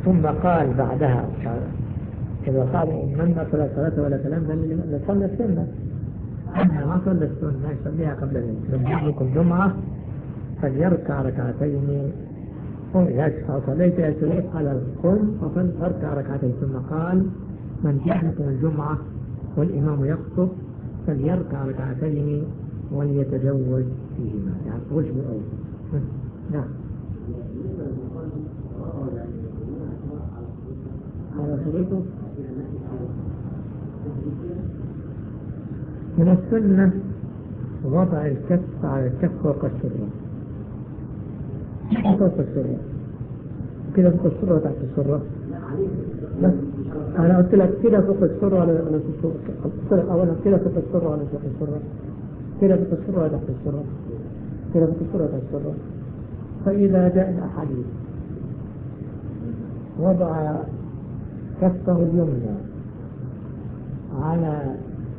ثم قال بعدها إذا قال إنما فلا صلاة ولا كلام لأن صلى السنة، أما ما صلى السنة يصليها قبل ذلك. من يجيكم جمعة فليركع ركعتين، وإذا صليت يا سيد قال قم فاركع ركعتين، ثم قال من جاءكم الجمعة والإمام يخطب فليركع ركعتين وليتزوج فيهما، يعني وجه الأول. نعم على شريطه. من السنة وضع الكف على الكف فوق السرة، فوق السرة كده، فوق السرة وتحت السرة. بس أنا قلت لك كده فوق السرة ولا السرة أولا، كده فوق السرة ولا فوق السرة، كده فوق السرة ولا تحت السرة، كده فوق السرة ولا تحت السرة. فإذا جاء الأحاديث وضع كفه اليمنى على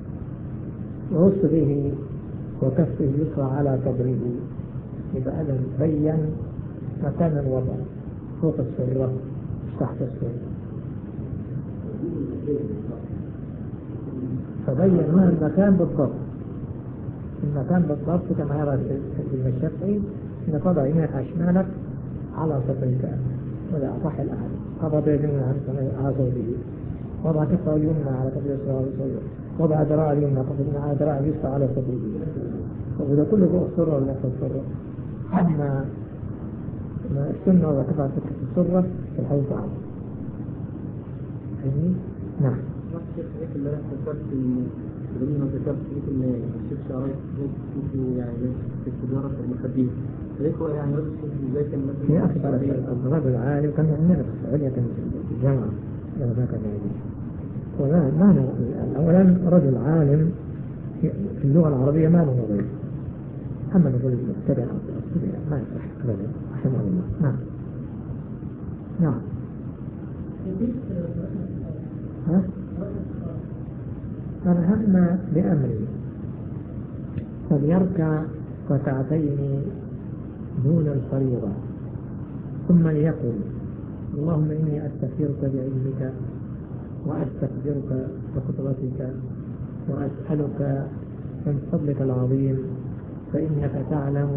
رسله وكفه اليسرى على صدره، يبقى هذا بين مكان الوضع فوق السرة تحت السرة، فبين ما المكان بالضبط، المكان بالضبط كما يرى ابن الشافعي ان تضع يمينك على شمالك على صدرك، ولا أصح الأحد قبض يمينه على صدره، وضع كفه اليمنى على كفه اليسرى على صدره، وضع ذراع اليمنى على ذراع اليسرى على صدره، وده كله فوق السرة ولا تحت السرة. أما السنة ولا كفه السرة في الحديث عنه. نعم. الشيخ اللي أنا فكرت بدون ما ذكرت إن الشيخ شعرات يعني في التجارة المخدرة، ليك هو يعني رجل زي كان في أكبر الرجل العالم كان عندنا في السعودية، كان في الجامعة لما كان يعيش. ومعنى أولا رجل عالم في اللغة العربية ما له نظير، أما الرجل المبتدع ما يصح أبدا عشان الله. نعم نعم. ها؟ أرهم بأمري فليركع ركعتين دون الفريضة، ثم ليقل اللهم إني أستغفرك بعلمك وأستقدرك بقدرتك وأسألك من فضلك العظيم، فإنك تعلم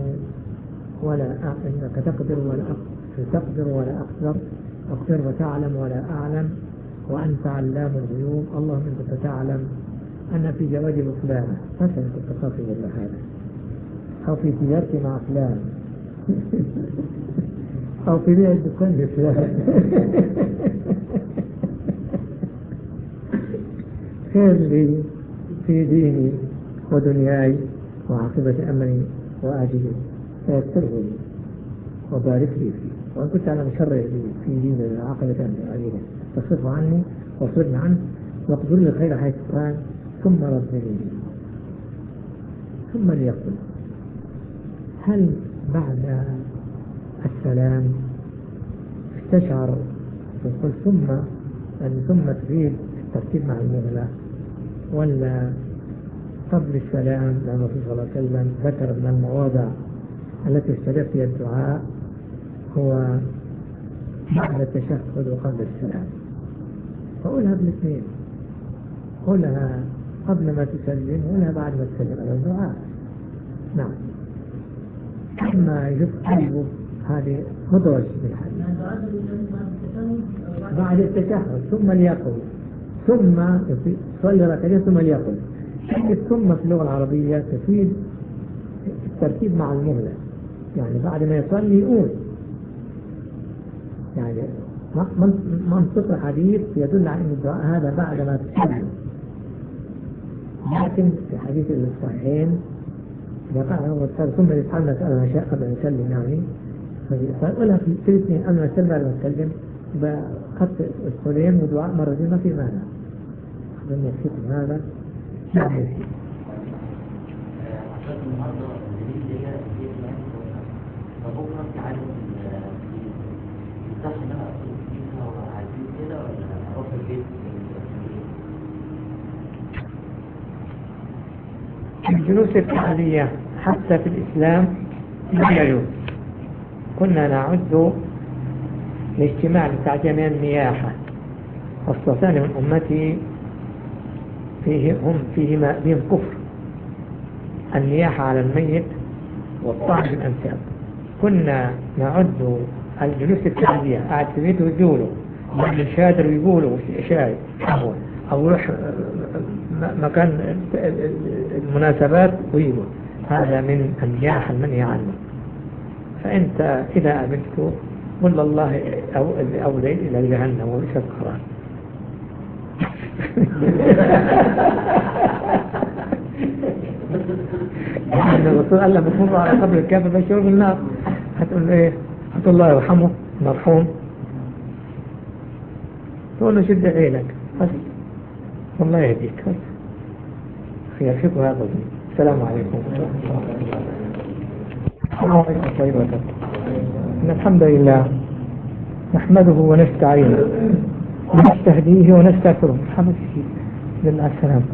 إنك تقدر ولا أقدر، أقدر وتعلم ولا أعلم، وأنت علام الغيوب. اللهم أنت تعلم أن في جوادي فلانة مثلا كنت خاصة هذا، أو في تجارتي مع فلان أو في بيع الدكان لفلان خير لي في ديني ودنياي وعاقبة أمري وأجلي، فيسره لي وبارك لي فيه، وإن كنت أنا مشرع في دين عاقبة أمري تصرف عني واصرفني عنه، واقدر لي الخير حيث كان، ثم ردني. ثم ليقل هل بعد السلام استشعر يقول ثم تريد الترتيب مع المهلة، ولا قبل السلام؟ لأن الرسول صلى الله عليه وسلم ذكر من المواضع التي استجاب فيها الدعاء هو بعد التشهد وقبل السلام، فقولها بالاثنين، قولها قبل ما تسلم وقولها بعد ما تسلم على الدعاء. نعم. أما يجب قلبه هذه مدرج بالحديث بعد التشهد، ثم ليقل، ثم صلي ركعتين ثم ليقل. ثم في اللغة العربية تفيد الترتيب مع المهلة، يعني بعد ما يصلي يقول، يعني منطق الحديث يدل على أن الدعاء هذا بعد ما تسلم. لكن في حديث الصحيحين يقع هو ثم يتحمل مسألة ما شاء قبل أن يسلم، يعني فقولها في الاثنين قبل ما يسلم بعد ما يسلم بخط السليم ودعاء مرتين ما في مانع. أظن يكفيكم هذا. نعم. فبكرة في عدد الصح اللي أنا أقول فيها وعايزين كده ولا أروح البيت؟ الجلوس التعزية حتى في الإسلام لا يجوز. كنا نعد الاجتماع بتاع جميع النياحة، والصفان من أمتي فيهما بهم كفر، النياحة على الميت والطعن بالأنساب. كنا نعد الجلوس التعزية قاعد في بيته يقولوا من شادر ويقولوا شاي قهوة أو يروح مكان المناسبات ويقول، هذا من النياحة المنهي عنه. فأنت إذا قابلته قل الله أو ليل إلى جهنم وبئس القرار. يعني الرسول قال لما تمر على قبر الكافر بشره بالنار هتقول له ايه؟ هتقول الله يرحمه مرحوم، تقول له شد عينك بس والله يهديك بس خير فيك هذا الظن. السلام عليكم ورحمة الله وبركاته. إن الحمد لله نحمده ونستعينه ونستهديه ونستغفره. الحمد لله. السلام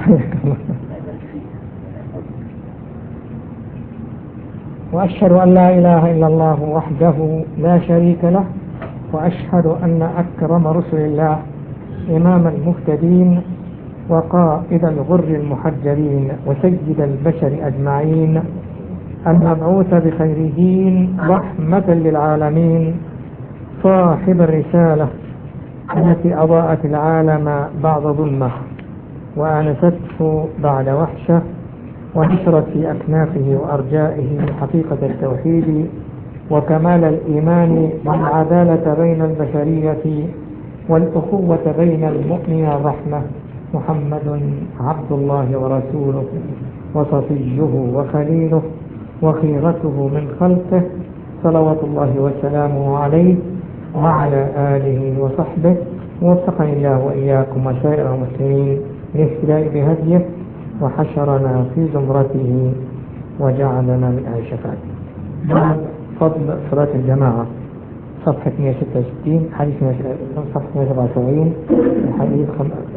وأشهد أن لا إله إلا الله وحده لا شريك له، وأشهد أن أكرم رسل الله إمام المهتدين وقائد الغر المحجلين وسيد البشر أجمعين المبعوث بخير دين رحمة للعالمين، صاحب الرسالة التي أضاءت العالم بعد ظلمة وآنسته بعد وحشة، ونشرت في أكنافه وأرجائه حقيقة التوحيد وكمال الإيمان والعدالة بين البشرية والأخوة بين المؤمن والرحمة. محمد عبد الله ورسوله وصفيه وخليله وخيرته من خلقه، صلوات الله وسلامه عليه وعلى آله وصحبه، ووفقني الله وإياكم وسائر المسلمين للاهتداء بهديه وحشرنا في زمرته وجعلنا من أهل شفاعته. بعد فضل صلاة الجماعة صفحة 166 حديث صفحة 177 حديث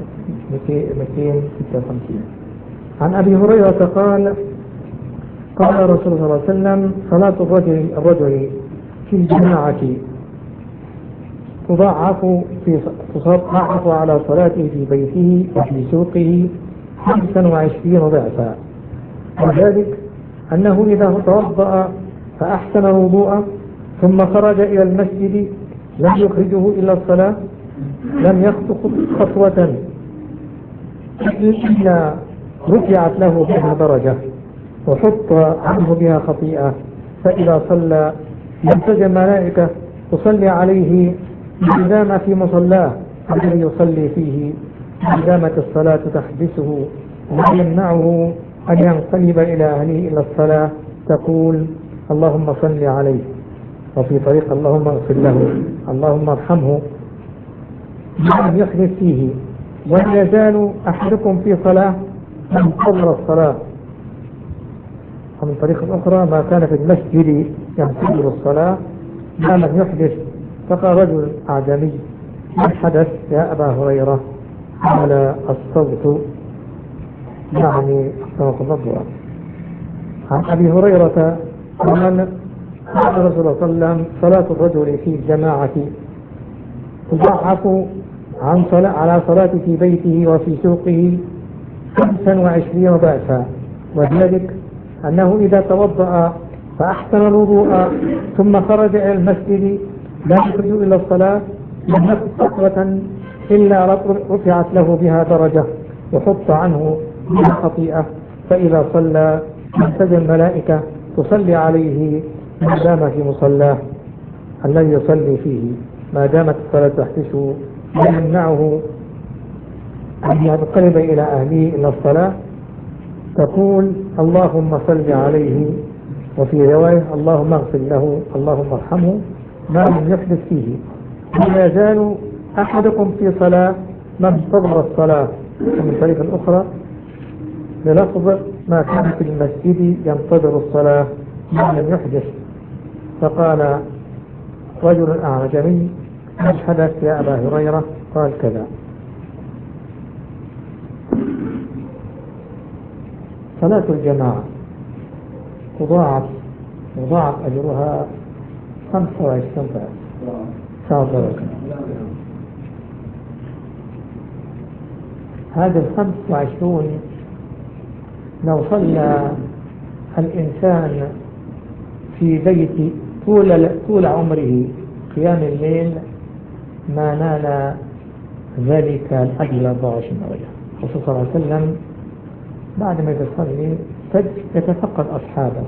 256 عن أبي هريرة قال قال رسول الله صلى الله عليه وسلم صلاة الرجل في الجماعة تضاعف على صلاته في بيته وفي سوقه 25 ضعفا، وذلك أنه إذا توضأ فأحسن الوضوء ثم خرج إلى المسجد لم يخرجه إلا الصلاة لم يخطو خطوة إلا رفعت له بها درجة وحط عنه بها خطيئة، فإذا صلى ينتجم ملائكة تصلي عليه ما دام في مصلاه الذي يصلي فيه، ما دامت الصلاة تحبسه لا يمنعه أن ينقلب إلى أهله إلى الصلاة، تقول اللهم صل عليه، وفي طريق اللهم اغفر له، اللهم ارحمه، لم يحدث فيه. ولا يزال أحدكم في صلاة من قبل الصلاة. ومن طريق أخرى ما كان في المسجد ينتظر الصلاة ما لم يحدث. فقال رجل أعجمي ما الحدث يا أبا هريرة؟ قال الصوت، يعني الصوت. عن أبي هريرة قال قال رسول الله صلى الله عليه وسلم صلاة الرجل في الجماعة تضاعف على صلاة في بيته وفي سوقه 25 ضعفا، وذلك أنه إذا توضأ فأحسن الوضوء ثم خرج إلى المسجد لا يخرج إلى الصلاة لم يكن خطوة إلا رفعت له بها درجة وحط عنه بها خطيئة، فإذا صلى تنتجم الملائكة تصلي عليه ما دام في مصلاه الذي يصلي فيه، ما دامت الصلاة تحبسه لا يمنعه أن ينقلب إلى أهله إلى الصلاة، تقول اللهم صل عليه، وفي رواية اللهم اغفر له، اللهم ارحمه، ما لم يحدث فيه. ولا يزال أحدكم في صلاة ما انتظر الصلاة. ومن طريق أخرى بلفظ ما كان في المسجد ينتظر الصلاة ما لم يحدث. فقال رجل أعجمي ما حدث يا أبا هريرة؟ قال كذا. صلاة الجماعة تضاعف أجرها 25 ضعف. تفضل. هذا 25 لو صلى الإنسان في بيت طول عمره قيام الليل ما نال ذلك الأجر 24 درجة. الرسول صلى الله عليه وسلم بعد ما يصلي يتفقد أصحابه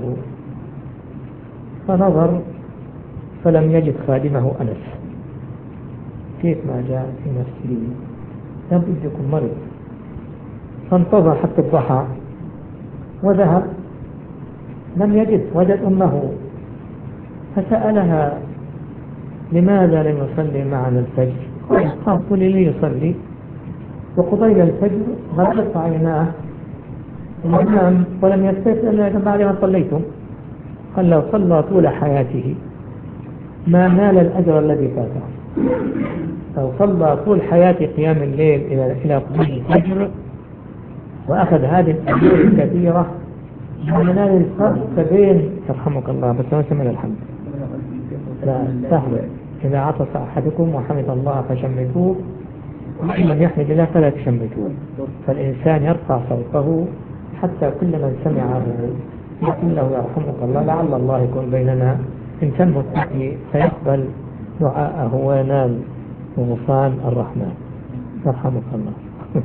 فنظر فلم يجد خادمه أنس. كيف ما جاء في نفسه لابد يكون مرض، فانتظر حتى الضحى وذهب لم يجد، وجد أمه فسألها لماذا لم يصلي معنا الفجر؟ قالت لي يصلي، وقبيل الفجر غلقت عيناه ونام ولم يستيقظ إلا بعد ما صليتم. قال لو صلى طول حياته ما نال الأجر الذي فاته. لو صلى طول حياته قيام الليل إلى قبيل الفجر وأخذ هذه الأجور الكثيرة ما نال الفرق بين يرحمك الله بس ما سمعنا الحمد لا سهل. إذا عطس أحدكم وحمد الله فشمتوه وإن لم يحمد الله فلا تشمتوه. فالإنسان يرفع صوته حتى كل من سمعه يقول له يرحمك الله، لعل الله يكون بيننا إنسان متقي فيقبل دعاءه وينال غفران الرحمن يرحمك الله.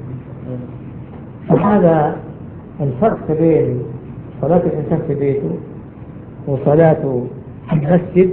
هذا الفرق بين صلاة الإنسان في بيته وصلاته في المسجد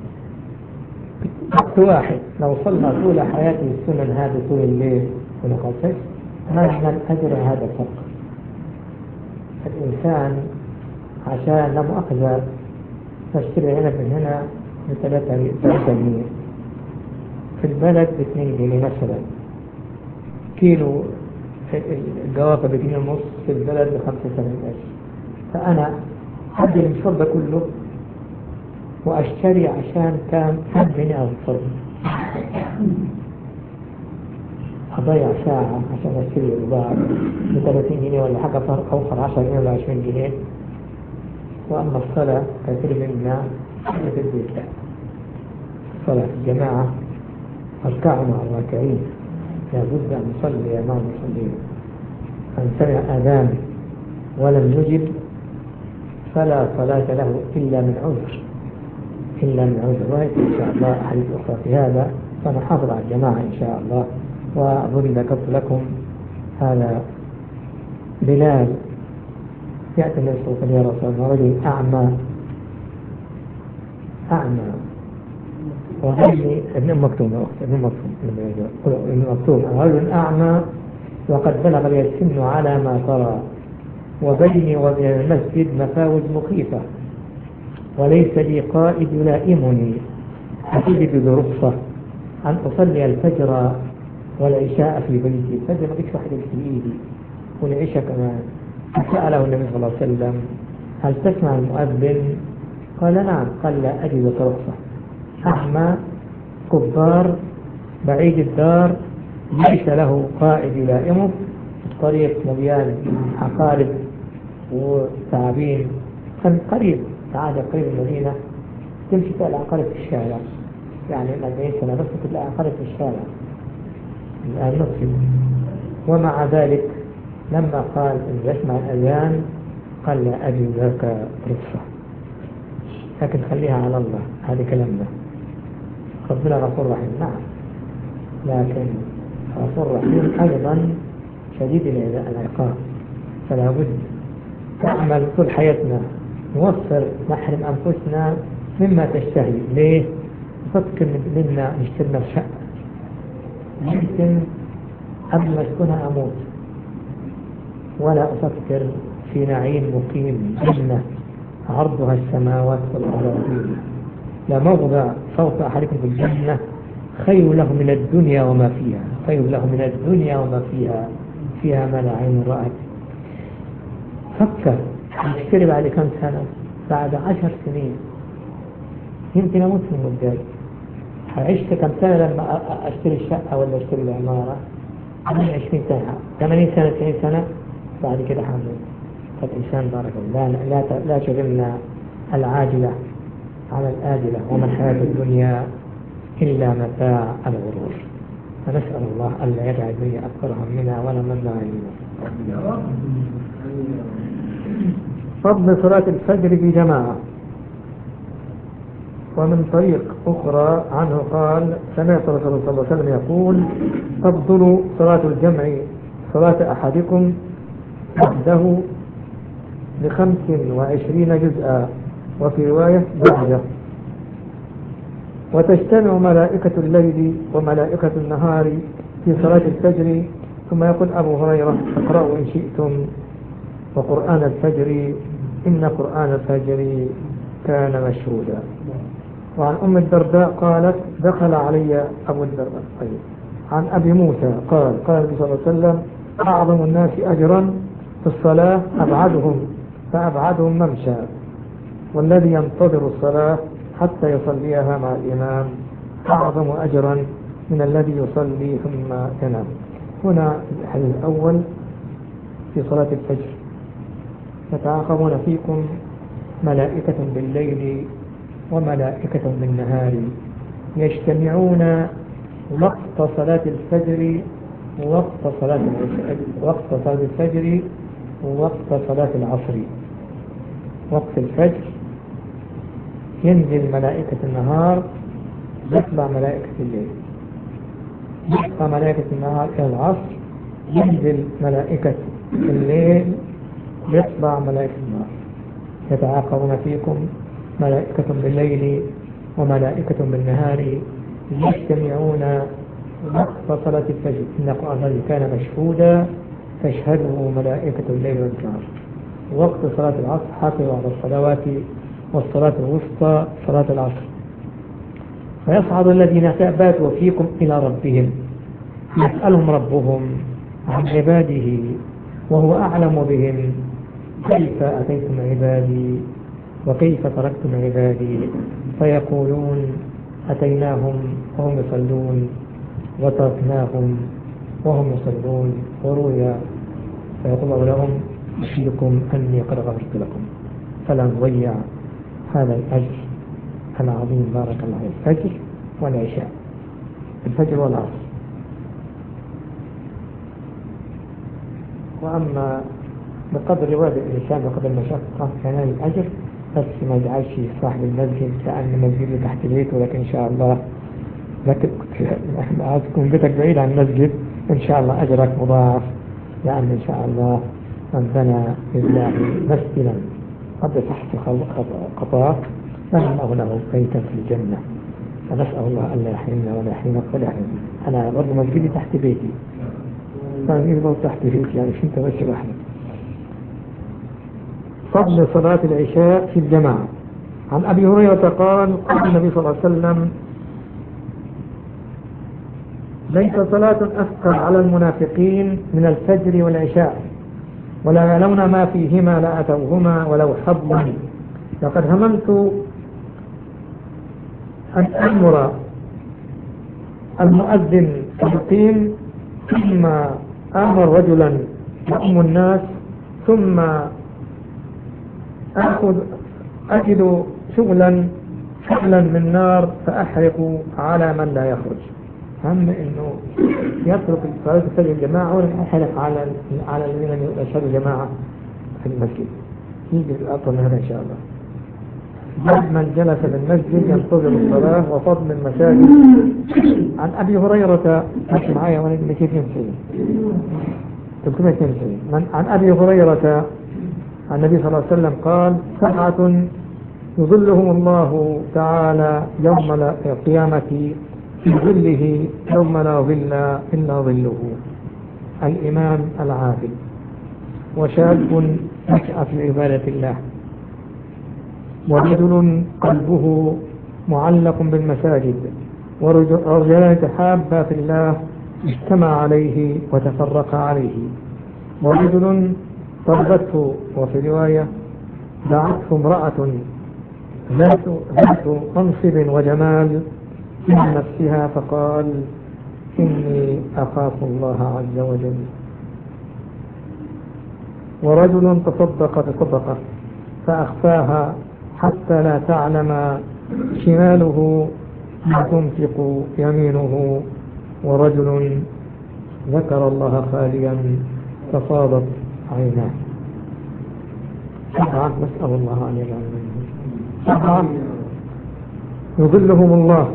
وقت واحد. لو صلى طول حياته السنن هذا طول الليل ونقصش ما يحمل أجر هذا الفرق. الإنسان عشان لم أخذ تشتري عنب من هنا ب3 جنيه في البلد ب2 جنيه مثلا، كيلو الجوافة ب2.5 في البلد ب75 قرش. فأنا أدي المشوار ده كله وأشتري عشان كان 5 جنيه أو صرف، أضيع ساعة عشان أشتري البضاعة ب30 جنيه ولا حاجة، فرق أوفر 10 جنيه ولا 20 جنيه. وأما الصلاة كثير منا في البيت صلاة الجماعة أركعوا مع الراكعين، لابد أن نصلي مع المصلين. من سمع أذان ولم يجب فلا صلاة له إلا من عذر وإن شاء الله حديث أخرى في هذا، فنحافظ على الجماعة إن شاء الله. وأظن ذكرت لكم هذا بلال يأتي النبي صلى الله عليه وسلم يا رسول الله رجل أعمى وغيري ابن مكتوم رجل أعمى وقد بلغ لي السن على ما ترى وبيني وبين المسجد مفاوز مخيفة وليس لي قائد يلائمني أجد برخصة أن أصلي الفجر والعشاء في بيتي. الفجر ما فيش واحد في إيدي والعشاء كمان. سأله النبي صلى الله عليه وسلم هل تسمع المؤذن؟ قال نعم. قال لا أجد رخصة، أعمى كبار بعيد الدار ليس له قائد يلائمه، الطريق مليان عقارب وتعابين، كان قريب تعال قريب المدينة تمشي تلاقي العقارب في الشارع، يعني 40 سنة بس تلاقي عقارب في الشارع الآن نقصد. ومع ذلك لما قال إن يسمع الأذان قال لا أجد ذاك رخصة، لكن خليها على الله. هذا كلامنا ربنا غفور رحيم نعم، لكن غفور رحيم أيضا شديد العقاب. فلا بد نعمل طول حياتنا نوفر نحرم أنفسنا مما تشتهي. ليه؟ نفكر منا نشترنا الشقة يمكن قبل ما أسكنها أموت، ولا أفكر في نعيم مقيم جنة عرضها السماوات والأرض لا موضع صوت أحدكم في الجنة خير له من الدنيا وما فيها، خير له من الدنيا وما فيها، فيها ما لا عين رأت. فكر هتشتري بعد كم سنة؟ بعد 10 سنين يمكن أموت في المدة. عشت كم سنة لما أشتري الشقة ولا أشتري العمارة؟ 20 سنة 80 سنة 90 سنة بعد كده حمل. فالإنسان بارك الله لا شغلنا العاجلة على الآجلة، وما الحياة الدنيا إلا متاع الغرور. فنسأل الله ألا يجعل الدنيا أكثر همنا ولا مبلغ علمنا. فضل صلاة الفجر بجماعة. ومن طريق أخرى عنه قال سمعت رسول الله صلى الله عليه وسلم يقول تفضل صلاة الجمع صلاة أحدكم وحده ب25 جزءا، وفي رواية درجة. وتجتمع ملائكة الليل وملائكة النهار في صلاة الفجر. ثم يقول أبو هريرة اقرأوا إن شئتم وقرآن الفجر إن قرآن الفجر كان مشهودا. وعن أم الدرداء قالت دخل علي أبو الدرداء. طيب. عن أبي موسى قال قال النبي صلى الله عليه وسلم أعظم الناس أجرا في الصلاة أبعدهم فأبعدهم ممشى، والذي ينتظر الصلاة حتى يصليها مع الإمام أعظم أجرا من الذي يصلي ثم ينام. هنا الحديث الأول في صلاة الفجر يتعاقبون فيكم ملائكة بالليل وملائكة بالنهار يجتمعون وقت صلاة الفجر ووقت صلاة الفجر ووقت صلاة العصر. وقت الفجر ينزل ملائكة النهار يطلع ملائكة الليل، يطلع ملائكة النهار إلى العصر، ينزل ملائكة الليل يطلع ملائكة النهار. يتعاقبون فيكم ملائكة بالليل وملائكة بالنهار يجتمعون وقت صلاة الفجر إن القرآن كان مشهودا تشهده ملائكة الليل والنهار. وقت صلاة العصر حافظوا على الصلوات والصلاة الوسطى صلاة العصر. فيصعد الذين باتوا فيكم إلى ربهم يسألهم ربهم عن عباده وهو أعلم بهم كيف أتيتم عبادي وكيف تركتم عبادي، فيقولون أتيناهم وهم يصلون وتركناهم وهم يصلون. وروي فيقول الله لهم أشهدكم أني قد غفرت لكم. فلا نضيع هذا الأجر العظيم. بارك الله فيك. الفجر والعشاء، الفجر والعصر. وأما بقدر واد الإنسان وقدر المشقة كان الأجر، بس ما يجعلش صاحب المسجد كأن مسجد تحت بيته. لكن إن شاء الله لكن تكون بيتك بعيد عن المسجد إن شاء الله أجرك مضاعف، لأن إن شاء الله من بنى لله مسجدا قد تحت قطاع فإنه له بيتا في الجنة. فنسأل الله ألا يحرمنا ولا يحرمك ولا يحرمنا. أنا برضه مسجدي تحت بيتي، مسجدي برضه تحت بيتي، يعني مش أنت بس لوحدك. فضل صلاة العشاء في الجماعة. عن أبي هريرة قال قال النبي صلى الله عليه وسلم ليس صلاة أثقل على المنافقين من الفجر والعشاء، ولا يعلمون ما فيهما لأتوهما ولو حظا. لقد هممت أن أمر المؤذن فيقيم، ثم أمر رجلا يؤم الناس، ثم أجد شغلا من نار فأحرق على من لا يخرج. هم إنه يترك صلاة الفجر الجماعة ويحرق على الذين يشهدوا جماعة في المسجد. يجي الأطول من هذا إن شاء الله. من جلس في المسجد ينتظر الصلاة وفضل المساجد. عن أبي هريرة ماشي معايا وانا 392 عن أبي هريرة عن النبي صلى الله عليه وسلم قال 7 يظلهم الله تعالى يوم القيامة في ظله يوم لا ظل إلا ظله: الإمام العادل، وشاب نشأ في عبادة الله، ورجل قلبه معلق بالمساجد، ورجلان تحابا في الله اجتمع عليه وتفرق عليه، ورجل طلبته وفي رواية دعته امرأة ذات منصب وجمال في نفسها فقال إني أخاف الله عز وجل، ورجل تصدق بصدقة فأخفاها حتى لا تعلم شماله ما تنفق يمينه، ورجل ذكر الله خاليا ففاضت عيناه. 7 نسأل الله أن يجعل منهم. 7 يظلهم الله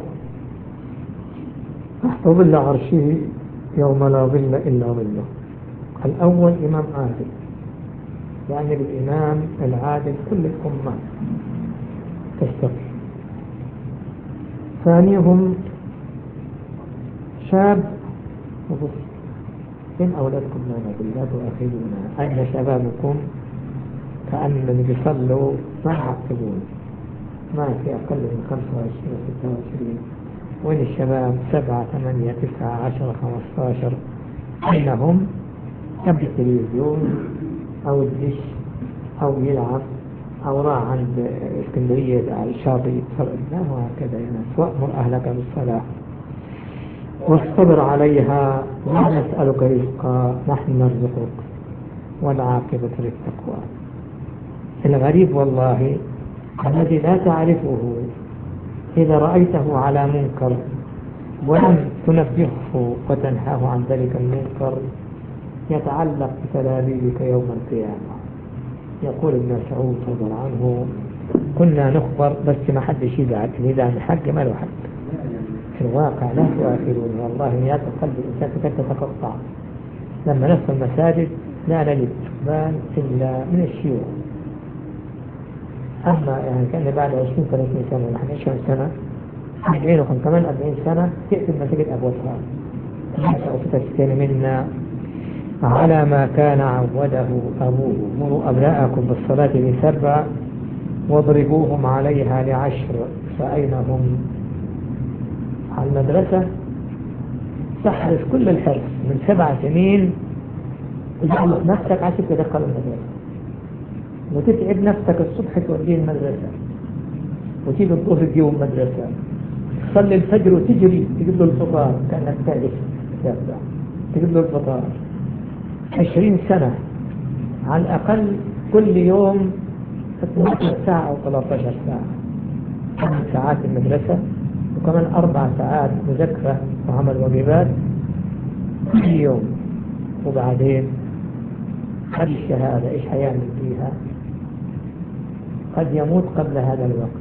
تحت ظل عرشه يوم لا ظل إلا ظله. الأول إمام عادل، يعني بالإمام العادل كل الأمة تستقيم. ثانيهم شاب وبص، إن أولادكم لا نقول لا تؤاخذونا، أين شبابكم؟ كأنهم بيصلوا ما يعقلون، ما في أقل من 25 و 26. وين الشباب؟ 7 8 9 10 15. أين هم؟ يبدأ التلفزيون أو الدش أو يلعب أو راح عند اسكندرية على الشاطئ يتفرج. لا وهكذا يا ناس. وأمر أهلك بالصلاة واصطبر عليها، لا نسألك رزقا نحن نرزقك والعاقبة للتقوى. الغريب والله الذي لا تعرفه إذا رأيته على منكر ولم تنبهه وتنهاه عن ذلك المنكر يتعلق بتلابيبك يوم القيامة. يقول ابن مسعود رضي الله عنه: كنا نخبر بس ما حدش يزعل، إذا الحق ما له حق. في الواقع لا تؤاخذون، والله نيات قلب الإنسان تكاد تتقطع لما ندخل المساجد لا نجد إقبال إلا من الشيوخ. أما يعني كان بعد 20 30 سنة ونحن 20 سنة 40 وكمان 40 سنة تأتي المساجد أبوابها تستن منا على ما كان عوده أبوه: مروا أبناءكم بالصلاة ل7 واضربوهم عليها ل10. فأين هم؟ على المدرسة تحرص كل الحرص من 7 سنين تجعل نفسك عشان تدخل المدرسة، وتتعب نفسك الصبح توديه المدرسة، وتيجي الظهر تجيبه المدرسة، تصلي الفجر وتجري تجيب له الفطار كأنك تألف تجيب له الفطار. 20 سنة على الأقل كل يوم 12 ساعة أو 13 ساعة، 8 ساعات المدرسة وكمان 4 ساعات مذاكرة وعمل واجبات كل يوم. وبعدين هذه الشهادة إيش هيعمل فيها؟ قد يموت قبل هذا الوقت،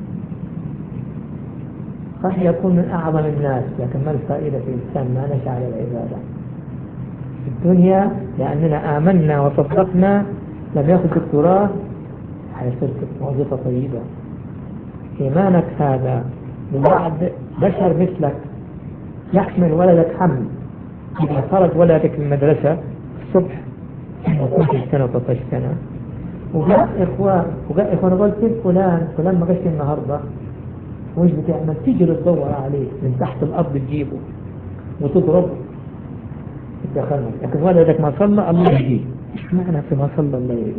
قد يكون من أعظم الناس، لكن ما الفائدة في الإنسان ما نشأ على العبادة في الدنيا؟ لأننا آمنا وصدقنا لم يأخذ دكتوراه حيصير وظيفة طيبة. إيمانك هذا بوعد بشر مثلك يحمل ولدك حمل، إذا خرج ولدك من المدرسة الصبح 12 سنة 13 سنة وجاء إخوان قلت فلان ما جاش النهاردة، وإيش بتعمل؟ تجري تدور عليه من تحت الأرض تجيبه وتضربه تدخلنا. لكن ولدك ما صلى الله يجيه. إيش معنى في ما صلى الله يجيه؟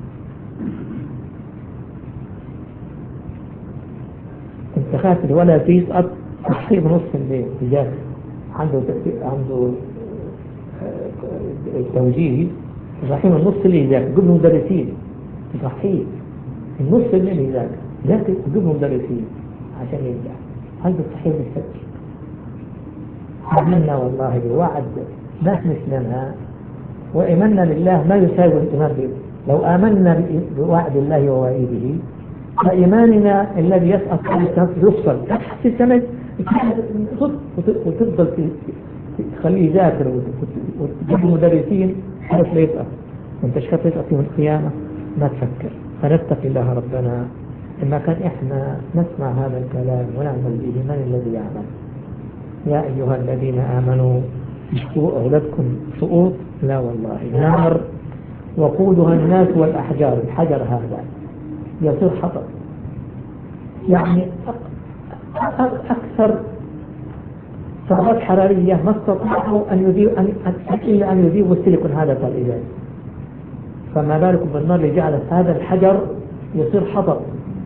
انت خاف الولد يسقط تصحيه بنص الليل تجاه عنده توجيهي تصحيه من نص الليل يذاكر، جيب له مدرسين تصحيه النص الليل يذاكر، لكن جيب له مدرسين عشان يرجع. هل تصحيه بالفجر؟ آمنا والله بوعد ناس مثلنا وإيماننا بالله ما يساوي الإيمان به. لو آمنا بوعد الله ووعيده فإيماننا الذي يسقط يفصل في السنة وتفضل تخليه يذاكر وتجيب مدرسين حرف لا يسقط. وانت شكرت يسقط يوم القيامة ما تفكر. فنتقي الله ربنا إما كان إحنا نسمع هذا الكلام ونعمل به. من الذي يعمل؟ يا أيها الذين آمنوا اشكوا أولادكم سقوط؟ لا والله، نار وقودها الناس والأحجار. الحجر هذا يصير حطب، يعني أكثر ثروات حرارية ما استطاعوا إلا أن يذيبوا السيليكون هذا الإزاز، فما بالكم بالنار اللي جعلت هذا الحجر يصير حطب.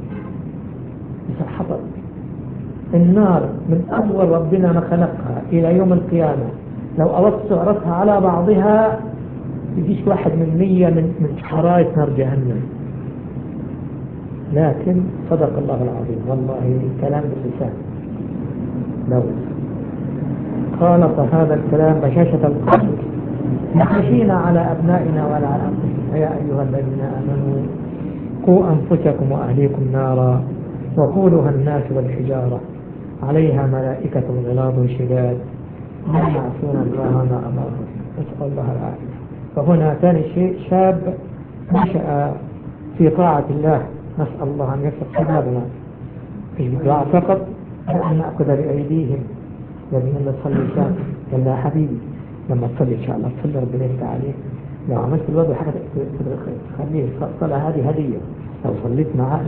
النار من أول ربنا ما خلقها إلى يوم القيامة لو أردت سعرتها على بعضها يجيش 1% من حرارة نار جهنم. لكن صدق الله العظيم، والله كلام باللسان لو خالط هذا الكلام بشاشة القلب خشينا على أبنائنا وعلى أنفسنا. يا أيها الذين آمنوا قوا أنفسكم وأهليكم نارا وقودها الناس والحجارة عليها ملائكة غلاظ شداد لا يعصون الله ما أمرهم. نسأل الله العافية. فهنا ثاني شيء شاب نشأ في طاعة الله، نسأل الله أن يفتح صدورنا في الدعاء فقط أن نأخذ بأيديهم. لازم نصلي شاب يلا حبيبي لما تصلي إن شاء الله تصلي ربنا يفتح عليك. لو عملت الوضع حاجة تخليه الصلاة هذه هدية. لو صليت معاه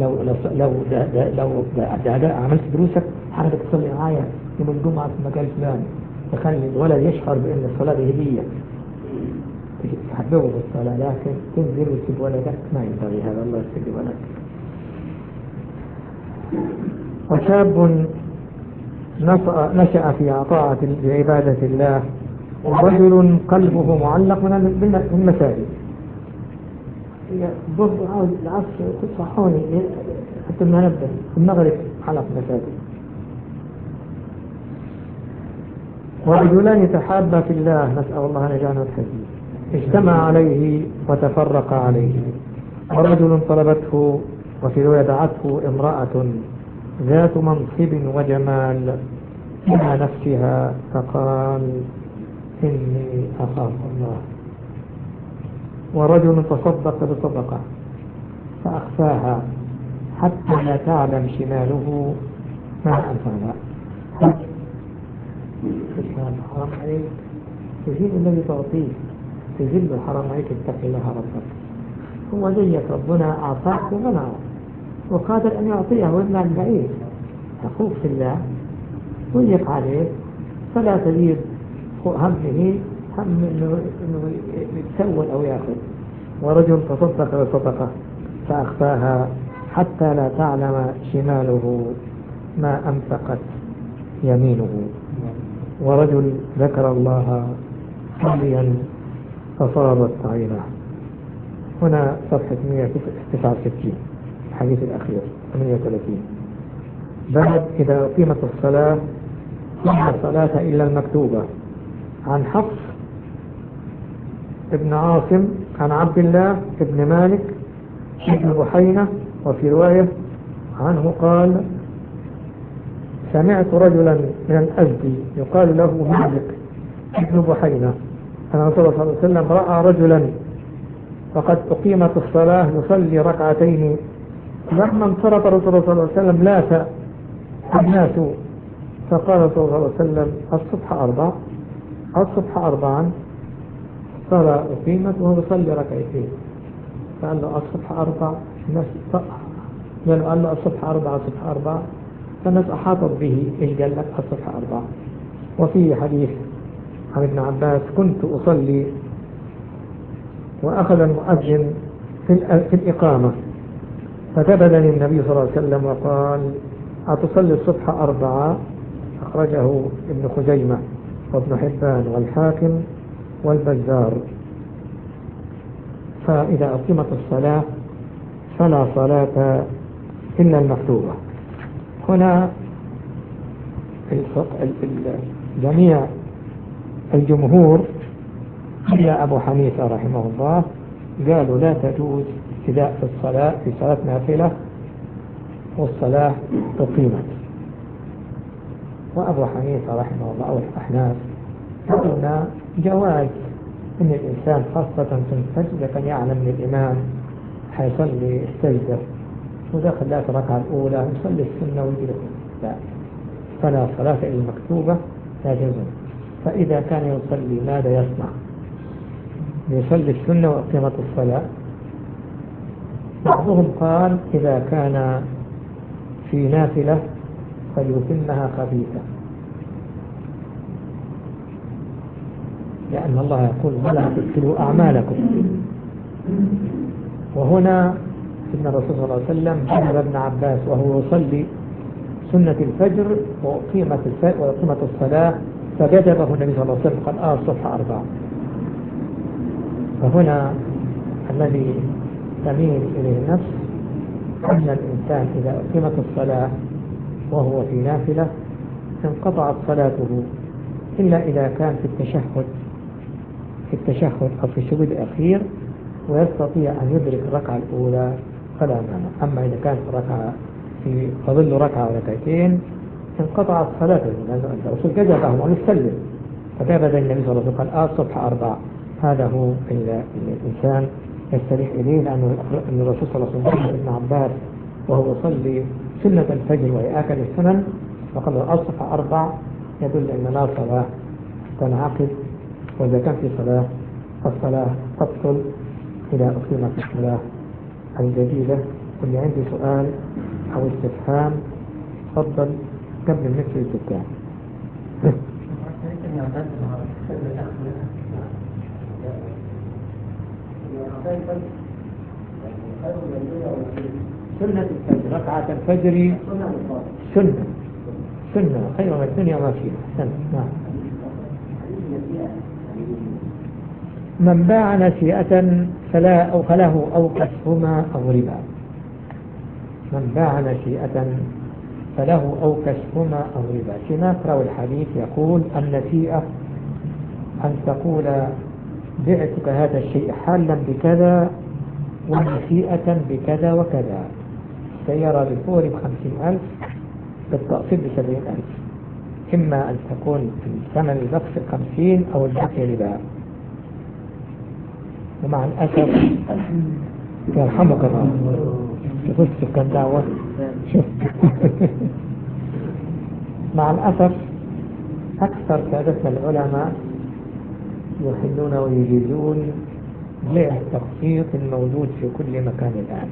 لو عملت دروسك حاجة تصلي معايا يوم الجمعة في مكان فلاني، تخلي الولد يشعر بأن الصلاة دي هدية تحببه بالصلاة. لكن تنزل وتسيب ولدك ما ينبغي هذا، الله يسيب ولدك. وشاب نشأ في طاعة بعبادة الله، ورجل قلبه معلق بالمساجد. برضو عاوز العصر تصحوني حتى ما نبدأ في المغرب على المساجد. ورجلان يتحابا في الله، نسأل الله أن يجعلنا الحديث، اجتمع عليه وتفرق عليه. ورجل طلبته وفي رواية دعته امرأة ذات منصب وجمال إلى نفسها فقال إني أخاف الله. ورجل تصدق بصدقة فأخفاها حتى لا تعلم شماله ما أنفعها. حرام عليك تزيد الذي تعطيه، تزيد الحرام عليك اتق الله ربك. هو زيك ربنا أعطاك ومنعه وقادر أن يعطيه وابن البعيد. أخوك في الله ضيق عليه فلا تزيد همه هم إنه يتسول أو يأخذ. ورجل تصدق بصدقة فأخفاها حتى لا تعلم شماله ما أنفقت يمينه. ورجل ذكر الله خاليا فصارت عينه. هنا صفحة 169 الحديث الأخير 38. بعد إذا أقيمت الصلاة لا صلاة إلا المكتوبة. عن حفص ابن عاصم عن عبد الله ابن مالك ابن بحينة، وفي رواية عنه قال سمعت رجلا من الأزدي يقال له مالك ابن بحينة أن رسول الله صلى الله عليه وسلم رأى رجلا وقد أقيمت الصلاة يصلي ركعتين، لما انصرف رسول الله صلى الله عليه وسلم لاف الناس فقال صلى الله عليه وسلم الصبح أربعا. صلاة أقيمت وهو يصلي ركعتين، قال له الصبح أربع. الناس قال له الصبح أربع فالناس أحاطت به إيش قال لك الصبح أربع. وفي حديث عن ابن عباس كنت أصلي وأخذ المؤذن في الإقامة فجبلني النبي صلى الله عليه وسلم وقال أتصلي الصبح أربعة. أخرجه ابن خزيمة وابن حبان والحاكم والبزار. فإذا أقيمت الصلاة فلا صلاة إلا المكتوبة. هنا جميع الجمهور إلا أبو حنيفة رحمه الله قالوا لا تجوز ابتداء في الصلاة في صلاة نافلة والصلاة أقيمت. وأبو حنيفة رحمه الله أو الأحناف يقولون جواز أن الإنسان خاصة في الفجر كان يعلم أن الإمام حيصلي السجدة ودخل لا الركعة الأولى يصلي السنة ويجلس. لا، فلا صلاة إلا المكتوبة لا جزم. فإذا كان يصلي ماذا يصنع؟ يصلي السنة وأقيمت الصلاة. بعضهم قال إذا كان في نافلة فليتمها خفيفة، لأن الله يقول ولا تبطلوا أعمالكم. وهنا إن الرسول صلى الله عليه وسلم جعل ابن عباس وهو يصلي سنة الفجر وأقيمت الصلاة فجذبه النبي صلى الله عليه وسلم قال الصبح أربعة. فهنا الذي تميل إليه النفس أن الإنسان إذا أقيمت الصلاة وهو في نافلة انقطعت صلاته إلا إذا كان في التشهد أو في السجود الأخير ويستطيع أن يدرك الركعة الأولى فلا مانع. أما إذا كانت ركعة في فضل ركعة وركعتين انقطعت صلاته، لأن الرسول كذا فهم ويسلم، فثبت النبي صلى الله عليه وسلم قال الصبح 4. هذا هو الإنسان يستريح إليه، لأن الرسول صلى الله عليه وسلم ابن عباس وهو يصلي سنة الفجر وهي آكل السنن فقال الصبح 4 يدل أن لا صلاة تنعقد، وإذا كان في صلاة فالصلاة تبطل إذا أقيمت الصلاة الجديدة. واللي عنده سؤال أو استفهام تفضل قبل النفس الكتاب. سنة الفجر ركعة الفجر سنة خير من الدنيا ما فيها سنة. نعم. من باع نسيئة فله أو كسهما أو ربا. من باع نسيئة فله أو كسهما أو ربا. سماك راوي الحديث يقول النسيئة أن تقول بعتك هذا الشيء حالا بكذا ونسيئة بكذا وكذا. سيارة بالفور ب50,000 بالتقسيط ب70,000. إما أن تكون ثمن البخس 50 أو البخس ربا. ومع الأسف يرحمك الله شوف كم دعوة شوف مع الأسف أكثر سادتنا العلماء يحلون ويجيزون بيع التقسيط الموجود في كل مكان الآن.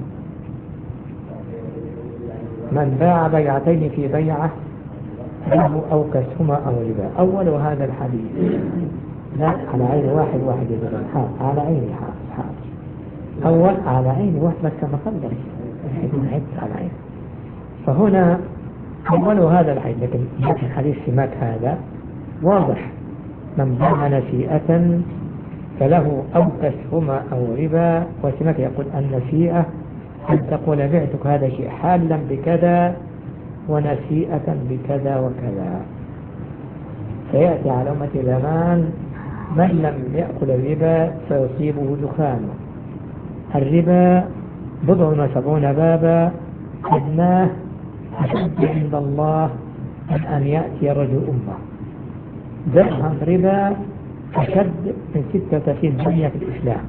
من باع بيعتين في بيعة له أو كسهما أو ربا. أول هذا الحديث لا على عين واحد يقول على عين حاضر أول على عين واحد بس ما خلص على عين. فهنا أول هذا الحديث، لكن الحديث سماك هذا واضح. من باع نسيئة فله أو كسهما أو ربا. وسماك يقول النسيئة أن تقول بعتك هذا شيء حالا بكذا ونسيئة بكذا وكذا. سيأتي على أمة زمان من لم يأكل الربا فيصيبه دخانه. الربا 70 بابا أدناه أشد عند الله من أن يأتي رجل أمة. درهم ربا أشد من 36 دنيا في الإسلام.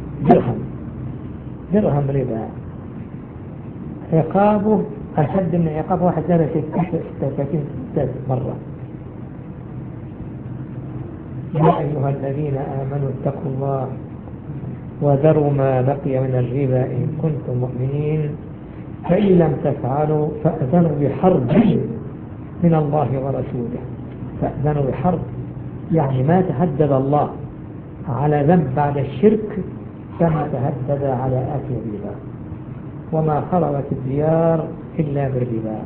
درهم ربا عقابه أشد من عقاب واحد زاد 36 مرة. يا أيها الذين آمنوا اتقوا الله وذروا ما بقي من الربا إن كنتم مؤمنين فإن لم تفعلوا فأذنوا بحرب من الله ورسوله. فأذنوا بحرب يعني ما تهدد الله على ذنب بعد الشرك كما تهدد على آكل الربا. وما خربت الديار إلا بالربا.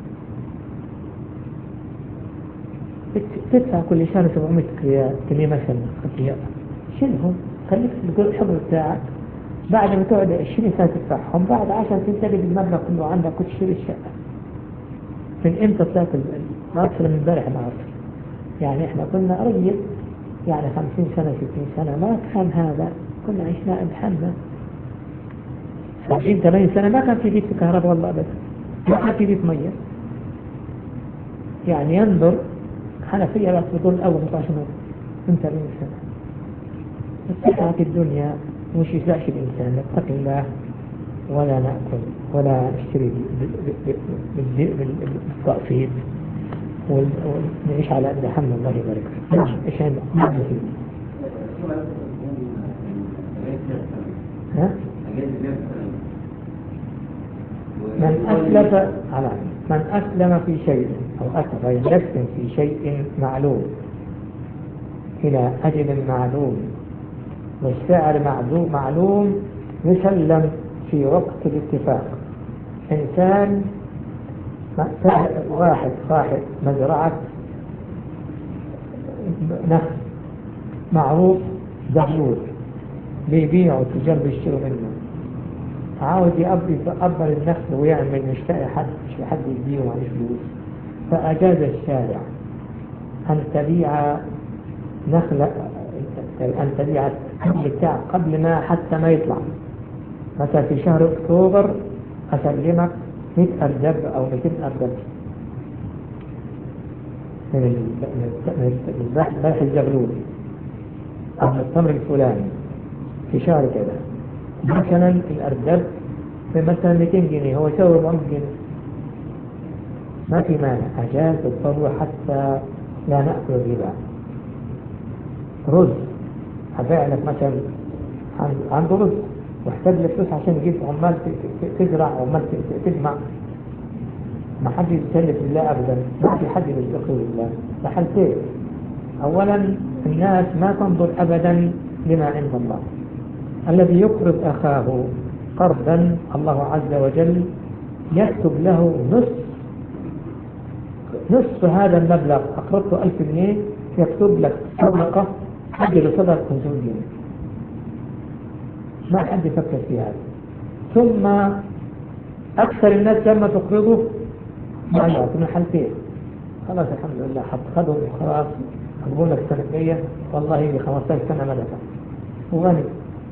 تدفع كل شهر 700 جنيه مثلا ريال، شيلهم خليك تقول الحظر بتاعك بعد ما تقعد 20 سنة تدفعهم، بعد 10 سنين تجد المبلغ كله عندك وتشتري الشقة. من امتى طلعت العصر؟ من امبارح العصر. يعني احنا كنا قريب يعني 50 سنة 60 سنة ما كان هذا، كنا عشنا بحالنا 70 80 سنة ما كان في بيت كهرباء والله أبدا، ما كان في بيت مية. يعني ينظر حنفية بس بطول الأول 15 من 80 سنة. اتقى في الدنيا مش يسعش الإنسان نتقي الله ولا نأكل ولا نشتري بالتقسيط ونعيش على قد حمد الله يبارك فيك. ايش هذا؟ من أسلم في شيء أو يسلم في شيء معلوم إلى أجل معلوم والسعر معلوم يسلم في وقت الاتفاق. إنسان واحد صاحب مزرعة نخل معروف زهور بيبيعوا تجار بيشتروا منه، عاوز يأبر النخل ويعمل مش لاقي حد يبيعه معيش فلوس، فأجاز الشارع أن تبيع نخلة، أن تبيع التمر بتاعك قبل ما حتى ما يطلع. مثلا في شهر أكتوبر أسلمك 100 أردب أو 200 أردب من البلح الزغلول أو التمر الفلاني في شهر كذا. مثلا الأردب مثلا 200 جنيه، هو يساوي 400 جنيه، ما في مانع، أجاز التطوع حتى لا نأكل الربا. رز أبيع لك مثلا عنده رز واحتاج لك فلوس عشان يجيب عمال تزرع عمال تجمع، ما حد يتكلف بالله أبدا، ما في حد يتقي بالله. لحالتين: أولا الناس ما تنظر أبدا لما عند الله. الذي يقرض أخاه قرضا الله عز وجل يكتب له نصف هذا المبلغ. أقرضته 1000 جنيه يكتب لك صدقة أجل صدقة 500 جنيه. ما حد يفكر في هذا. ثم أكثر الناس لما تقرضه ما يعطي من حالتين: خلاص الحمد لله خذوا خلاص أقول لك السنة الجاية والله لي 15 سنة ما دفع وغني.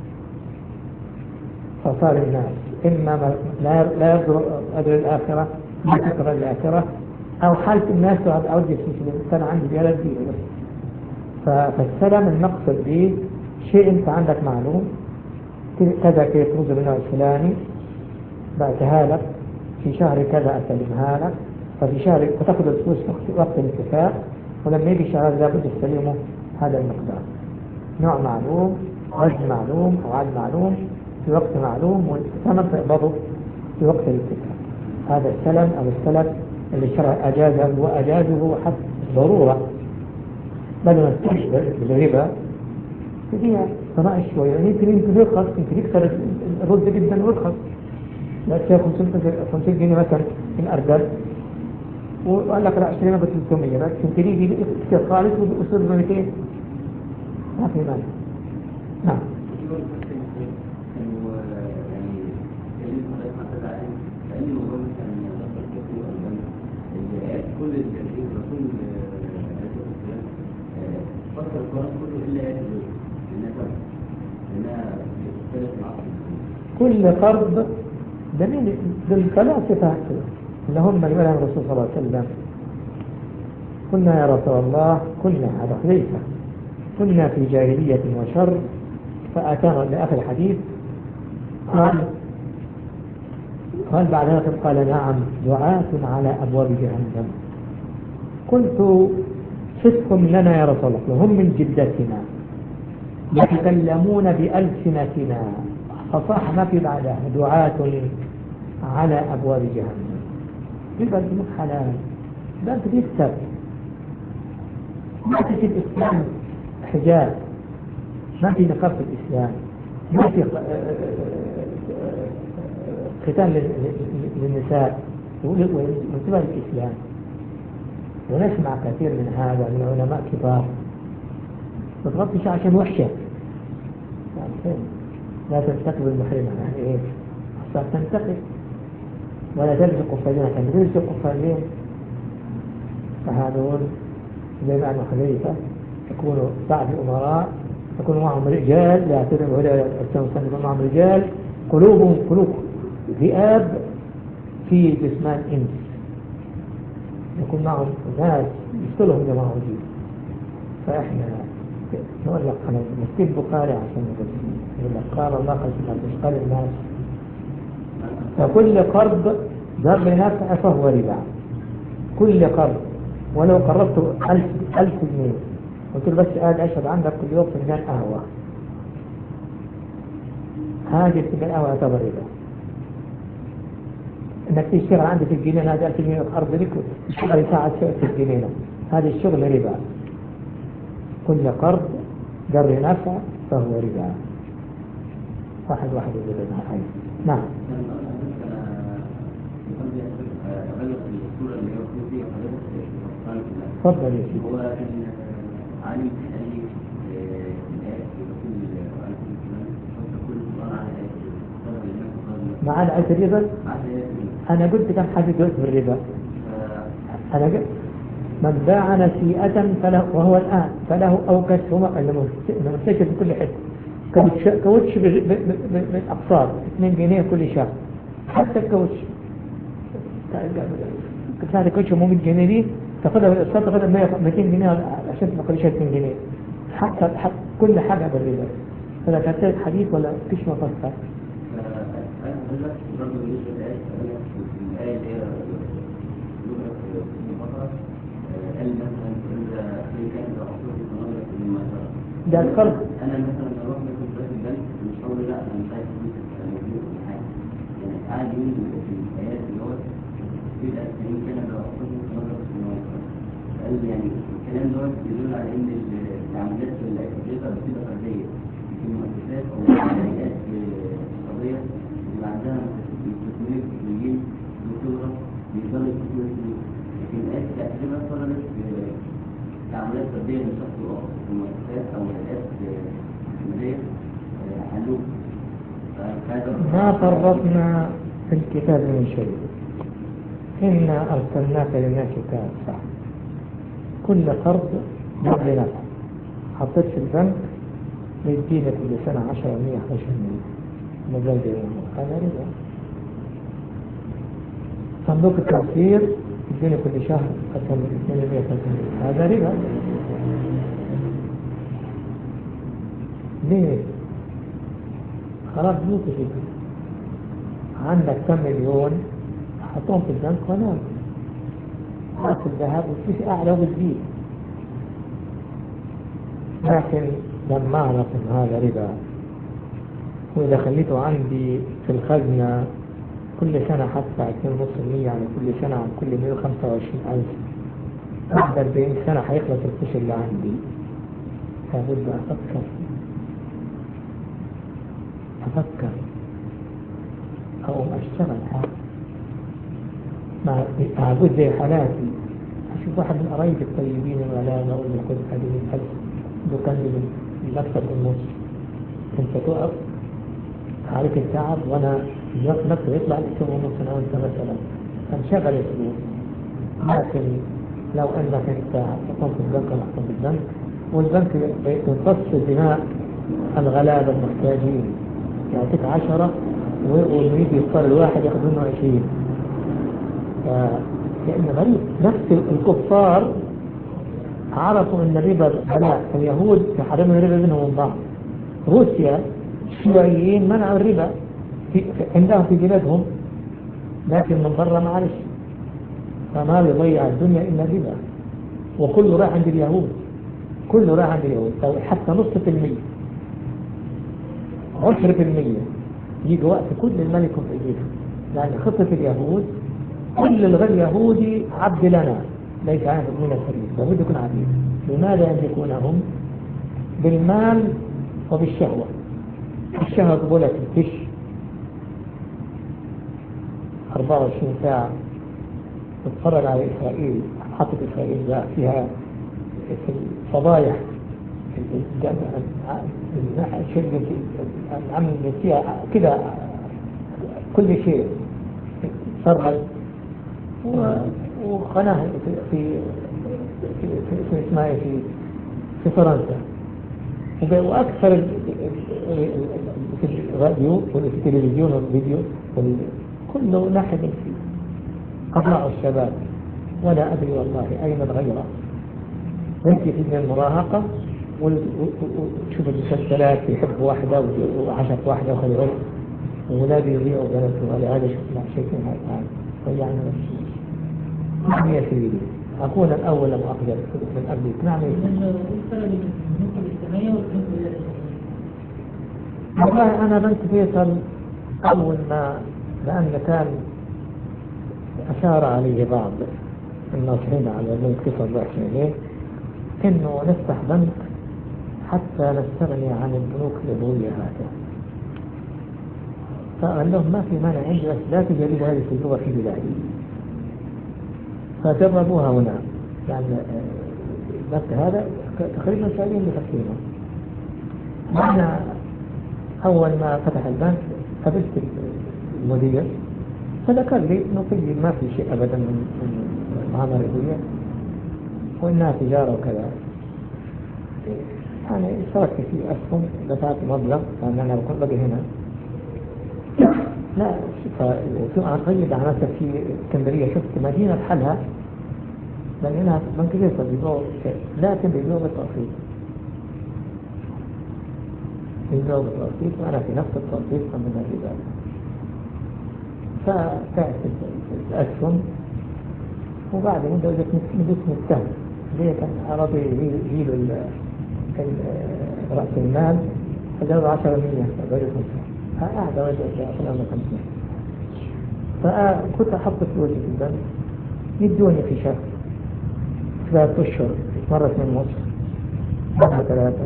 فصار الناس إما لا يرضوا أجر الآخرة، لا يقرأ الآخرة، أو حالة الناس أودي في السنة عندي بلد دي. فالسلام المقصد به شيء أنت عندك معلوم كذا كيف رز من النوع الفلاني بعتها لك في شهر كذا أسلمها لك، ففي شهر فتأخذ الفلوس وقت الاتفاق، ولما يجي شهر لابد تستلمه هذا المقدار، نوع معلوم، وزن معلوم أو عدد معلوم في وقت معلوم، والثمن تقبضه في وقت الاتفاق. هذا السلم أو السلف اللي الشرع أجازه، وأجازه حتى ضرورة، بدل ما تشبه بالربا تبيع صناعي شوية، يمكن يرخص، يمكن يكسر الرز جدا ويرخص، لا تشيل 500 جنيه مثلا في الأردب وقال لك لا اشترينا ب 300، بس يمكن يجي يكسر خالص ويصير ب 200، ما في مانع. نعم. كل الرسول فكر القرآن كله إلا يجب لأنها بتختلف العصر. كل قرض دليل بالفلاسفة اللي هم اللي قالها الرسول صلى الله عليه وسلم: قلنا يا رسول الله، كنا هذا حذيفة، كنا في جاهلية وشر، فأتانا لآخر الحديث قال بعد ذلك قال: نعم دعاة على أبواب جهنم. قلت: صدقهم لنا يا رسول الله، هم من جدتنا يتكلمون بألسنتنا، فصاح ما في بعدها: دعاة على أبواب جهنم. يبقى الجنوب حلال، ده أنت تكسب، ما في الإسلام حجاب، ما في نقاب في الإسلام، ما في ختان للنساء من قبل الإسلام. ونسمع كثير من هذا من علماء كبار تتغطي عشان وحشة، يعني لا تنتقل المحرمة، يعني إيه؟ أصلا تنتقل ولا تلبس قفازين، عشان تلبس قفازين فهذول زي ما أنه حذيفة يكونوا بعض الأمراء يكون معهم رجال، لا تدعوا ولا يكون معهم رجال قلوبهم قلوب ذئاب في جسمان إنس، يكون معهم ناس يشتلهم زي ما هو جيد. فإحنا نقول لك أنا مسكين بخاري عشان يقول لك قال الله قال الناس. فكل قرض ضر نفع فهو ربا، كل قرض. ولو قرضت 1000 جنيه قلت له بس قاعد أشرب عندك كل يوم فنجان قهوة، هذه فنجان قهوة يعتبر ربا. انك تشتغل عندي في الجنينة هذا 1000 جنيه أرض لك تشتغل ساعة في الجنينة، هذا الشغل ربا. كل قرض جر نفع فهو ربا. واحد يقول لنا حي. نعم. تفضل يا سيدي. هو كان علي قال لي الآيات مع الآية الربا. أنا قلت كم حد يدرس بالربا؟ أنا من باع نسيئة فله، وهو الآن فله أوكس، هو اللي منتشر في كل حتة، كاوتش بالأقساط 2 جنيه كل شهر. حتى الكاوتش كان كاوتش 100 جنيه دي تاخدها بالأقساط، تاخدها 200 جنيه عشان تبقى كل شهر 2 جنيه. حتى كل حاجة بالربا. فلا كانت حديث ولا فيش مفصل؟ أنا أقول لك برضه بالنسبة للآية، الآية اللي هي قال مثلا إن كان أصله في نظرة المعذرة. ده الفرق. أنا مثلا لو رحت في البنك مش هقول لا أنا مش عايز فلوس موجود ولا حاجة. يعني قاعد يقول في الآيات اللي هو كده إن كان أصله في نظرة المعذرة. قال يعني الكلام ده يدل على إن العمليات الأجهزة بتبقى فردية. في المؤسسات أو الهيئات الاقتصادية اللي عندها مستثمرين كبيرين وخبرة بيقدروا يستثمروا فلوس. لكن الآيات بتعتبرها صدرت كعمليات فردية من شخص لآخر في المؤسسات أو الهيئات الاستثمارية حلوها. ما فرطنا في الكتاب من شيء، إنا أرسلناك للناس كافة. كل فرد جاب لنفسه، حطيت في البنك بيدينا كل سنة 10 100 11 مزاج هذا ربا. صندوق التوفير يدينا كل شهر 200 هذا ربا. ليه؟ خلاص فلوس فيك، عندك كم مليون حطهم في البنك ونام. في الذهب والفلوس أعلى وبتزيد. لكن لما أعرف إن هذا ربا، وإذا خليته عندي في الخزنة كل سنة حتى 2.5% يعني كل سنة عن كل 125,000، بعد 40 سنة هيخلص الفلوس اللي عندي. لابد أفكر أو أشتغل حاجة مع جزء زي حالاتي. أشوف واحد من قرايبي الطيبين ولا أقول له خذ هذه الألف بكلم المكتب النص، أنت تقف عليك التعب وأنا المكتب يطلع لي 2.5 سنة وأنت مثلا فنشغل الفلوس. لكن لو أنك أنت تقوم في البنك ولا تقوم في البنك، والبنك يمتص دماء الغلابة المحتاجين، يعطيك 10 ويريد يختار الواحد ياخذ منه 20. لأن غريب نفس الكفار عرفوا أن الربا بلاء. اليهود يحرموا الربا بينهم وبين بعض. روسيا الشيوعيين منعوا الربا عندهم في بلادهم، لكن من برا معلش، فما يضيع الدنيا إلا الربا. وكله راح عند اليهود، كله راح عند اليهود. حتى 0.5%، 10% يجي وقت كل الملك في ايديهم. لأن خطة اليهود كل الغير يهودي عبد لنا ليس عارف من السبيل، لابد يكون عبيد. لماذا يملكونهم؟ بالمال وبالشهوة. الشهوة قبولة الفش 24 ساعة. تتفرج على إسرائيل، حطت إسرائيل بقى فيها في الفضايح العمل فيها كده كل شيء صرت. وقناه في اسمها في فرنسا. واكثر في الراديو وفي التلفزيون والفيديو كله ناحية فيه أطلعوا الشباب، ولا أدري والله أين الغيرة. يمكن في المراهقة وتشوف المسلسلات يحب واحدة وعشق واحدة وخلي وولادي يضيعوا بنفسه. ولهذا شفنا شيء هذا ويعني نعم يا سيدي. أكون الأول لم أقدر من قبلك. نعم يا سيدي. والله أنا بنت فيصل أول ما، لأن كان أشار عليه بعض الناصرين على بنك فيصل بحث إليه إنه نفتح بنك حتى نستغني عن البنوك اليدوية هذا. فقال لهم ما في مانع عندي، بس لا تجرب هذه التجربة في بلادي. فجربوها هنا، يعني البنك هذا تقريبا سالين بتقييمه. أنا أول ما فتح البنك قابلت المدير، فذكر لي إنه ما في شيء أبدا من معاملة ربوية وإنها تجارة وكذا. يعني اشتركت في أسهم دفعت مبلغ لأن أنا بكون بقي هنا. لا في عن طيب عملت في اسكندرية شفت مدينة بحالها لأنها بنك بيبيعوا لكن بيبيعوا بالتقسيط. بيبيعوا بالتقسيط وأنا في نفس التقسيط من الربا. فكانت الأسهم وبعد مدة جبت السهم ليه كان عربي يجيله رأس المال فجاءوا 10 مليون فبدأت فقاعد وجدت 50. فكنت أحط فلوسي في البنك يدوني في شهر 3 أشهر مرة من مصر مرة 3.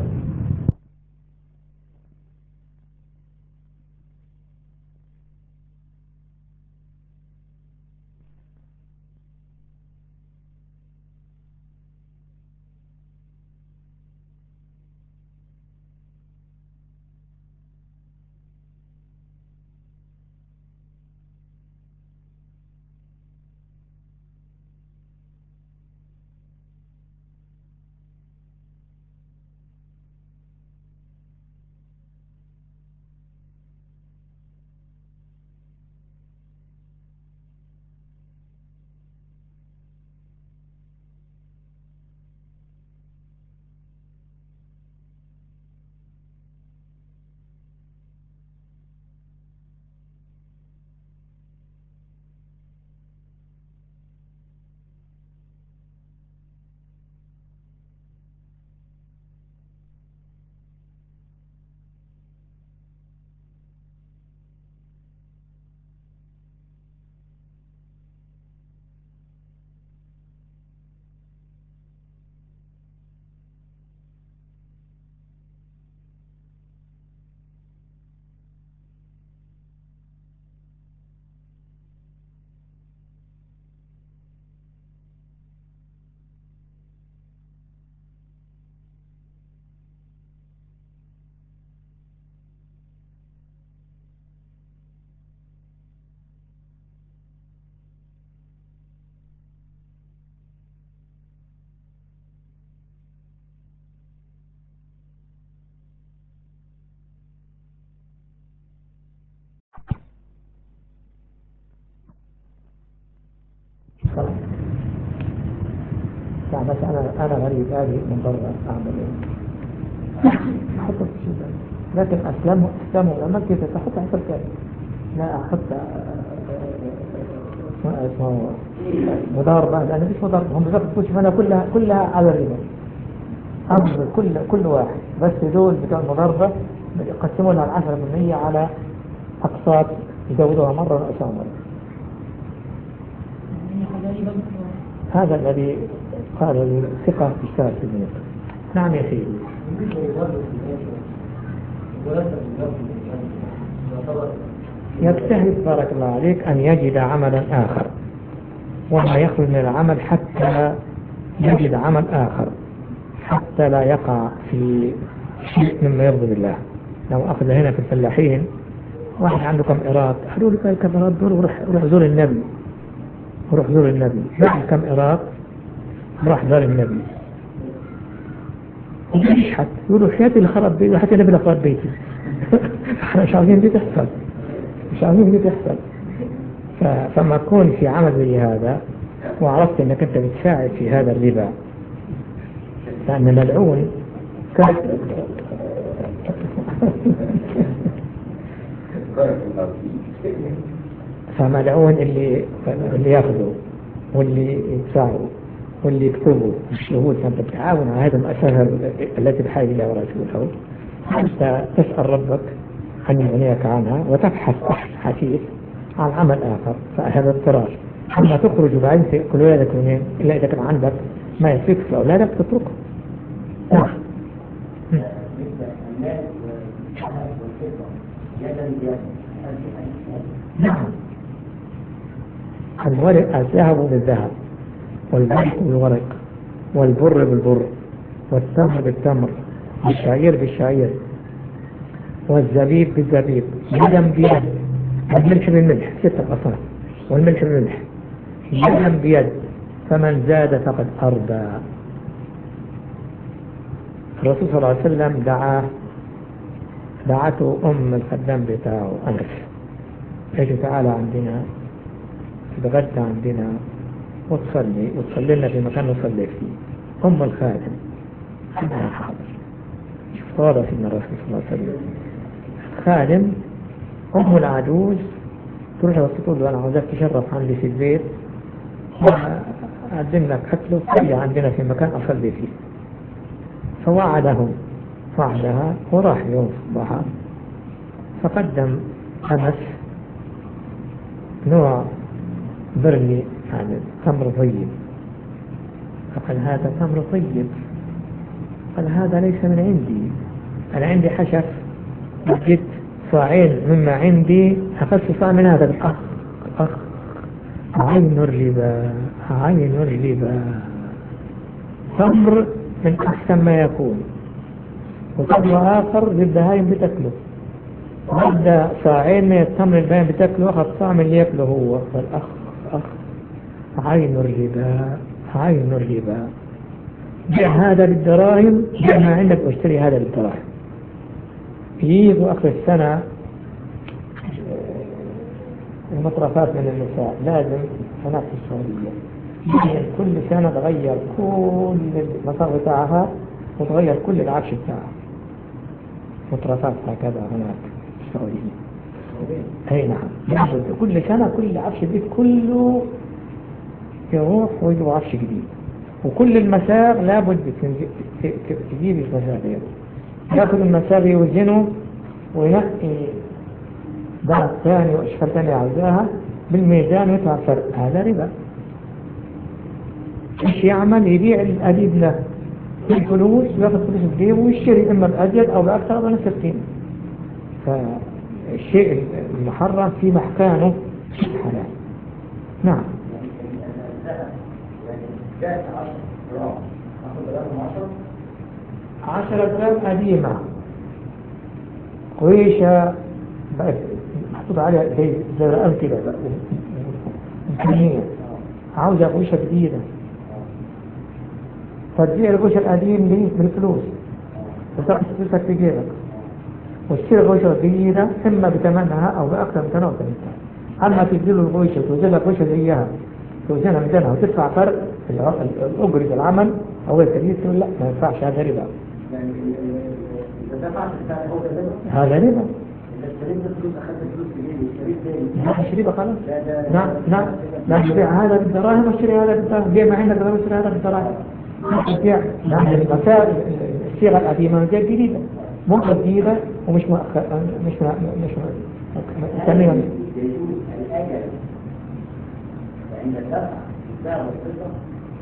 بس أنا غريب آجي من برا أعمل إيه؟ أحط في شيء لكن أسلمه لما كيف تحط حسب كيف لا أحط اسمه مضاربة لأن مش مضاربة هم بيفكروا شوف أنا كلها على الربا أفضل كل واحد بس دول بتوع المضاربة يقسموا لها 10% على أقساط يزودوها مرة ونقصها مرة. هذا الذي قال لي ثقة اشتغل في البنوك. نعم يا سيدي. يجتهد بارك الله عليك أن يجد عملا آخر وما يخرج من العمل حتى يجد عمل آخر حتى لا يقع في شيء مما يرضي الله. لو أخذ هنا في الفلاحين واحد عنده كم إيراد قالوا له كم إيراد دول وروح زور النبي بعد كم إيراد راح زار النبي يشحت يقولوا حياتي اللي خرب بيتي وحياتي النبي اللي خرب بيتي. احنا مش عاوزين دي تحصل فما تكون في عمل زي هذا وعرفت انك انت بتساعد في هذا الربا لان ملعون فملعون اللي ياخذه واللي يدفعه واللي يكتبه الشهود. فانت بتعاون على هذه المؤسسة التي بحاجة إلى ورسوله حتى تسأل ربك أن يغنيك عنها وتبحث حثيث عن عمل آخر. فهذا اضطرار. أما تخرج بعدين تأكل ولادك منين إلا إذا كان عندك ما يفيك في أولادك تتركه. نعم. الورق الذهب بالذهب والورق بالورق والبر بالبر والتمر بالتمر والشعير بالشعير والزبيب بالزبيب يدا بيد والملح بالملح 6 أصناف والملح بالملح يدا بيد فمن زاد فقد أربى. الرسول صلى الله عليه وسلم دعته أم الخدام بتاعه أنس، اجي تعالى عندنا تتغدى عندنا وتصلي لنا في مكان نصلي فيه. أم الخادم أنها حاضر. شوف واضح من الرسول صلى الله عليه وسلم. خادم أم العجوز تروح تقول له أنا عاوزك تشرف عندي في البيت وأقدم لك أكل وصلي عندنا في مكان أصلي فيه. فوعدها وراح يوم الصباح فقدم أنس نوع برني يعني تمر طيب، فقال هذا تمر طيب، قال هذا ليس من عندي، أنا عندي حشف جبت صاعين مما عندي أخذت صاع من هذا. أخ عين الربا تمر من أحسن ما يكون، وتمر آخر للبهايم بتاكله، وبدأ صاعين من التمر البهايم بتاكله أخذ صاع من اللي ياكله هو. فالأخ عين الربا بيع هذا بالدراهم، بيع ما عندك واشتري هذا بالدراهم. يجوا آخر السنة المطرفات من النساء لازم هناك في السعودية كل سنة تغير كل المصارف بتاعها وتغير كل العفش بتاعها، مطرفات هكذا هناك في السعودية. أي نعم، كل سنة كل عفش البيت كله يروح ويجيب عفش جديد، وكل المساغ لابد تجيب المساغ ياخذ المساغ يوزنه وينقي درجة ثاني وأشكال ثانية عاوزاها بالميزان ويدفع فرق. هذا ربا. ايش يعمل؟ يبيع الأديب له الفلوس وياخذ فلوس الجيب ويشتري إما بأزيد أو بأكثر أو بنفس القيمة. فالشيء المحرم في محكانه حلال. نعم. جاءت 10 جرام قديمة قويشة محطوط عليها زي رقم كده إمكانية، عاوزة قويشة جديدة، فتبيع القويشة القديم دي بالفلوس وتاخد فلوسك في جيبك وتشتري قويشة جديدة إما بثمنها أو بأكثر من ثمنها وثمنها. أما تديله القويشة وتوزنها قويشة زيها توزنها ميزانها وتدفع فرق الأجرة العمل أو الكبير، تقول لا ما ينفعش، هذا ربا. يعني إذا دفعت هو ده هذا ربا. إذا اشتريت فلوس أخذت فلوس في جيبي واشتريت تاني لا اشتري بقى خلاص. نعم اشتري هذا بالدراهم واشتري هذا بالدراهم، بيع ما عندك دراهم واشتري هذا بالدراهم. بيع نعم الصيغة القديمة جاء جديدة مو جديدة ومش مش ثانيا يجوز الأجل عند الدفع السعر والصفة.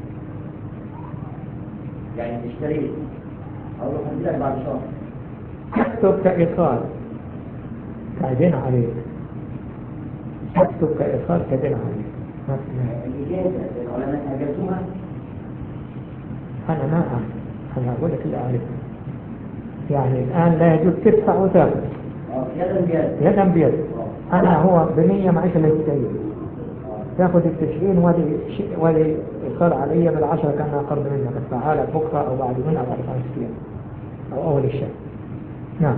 يعني اشتريت أو هدي لك بعد شهر تكتب كإيصال كدين عليك، تكتب كإيصال كدين عليك. الإجازة العلماء أجازوها. أنا ما أعرف، أنا أقول لك اللي أعرفه. يعني الآن لا يجوز تدفع وتاخذ يدا بيد. أنا هو بنية معيشة الهدية تاخذ التشغيل وهذه إيصال علي بال10 كأنها قرض منك، أدفعها لك بكرة أو بعد من أو بعد 5 أيام أو أول الشهر. نعم.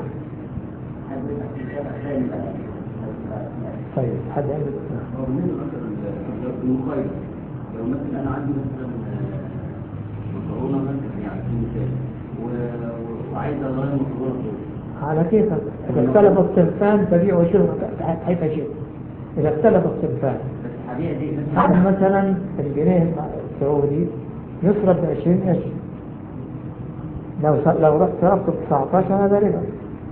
طيب حد عنده المقايضة لو مثلا أنا عندي مثلا مكرونة مثلا يعني وعايز أغير مكرونة على كيفك. إذا اختلف الصنفان تبيع وشيل حيث شيء. إذا اختلف الصنفان هذا مثلا الجنيه السعودي يصرف ب20 قرش، لو رحت صرفته ب19 هذا ربا.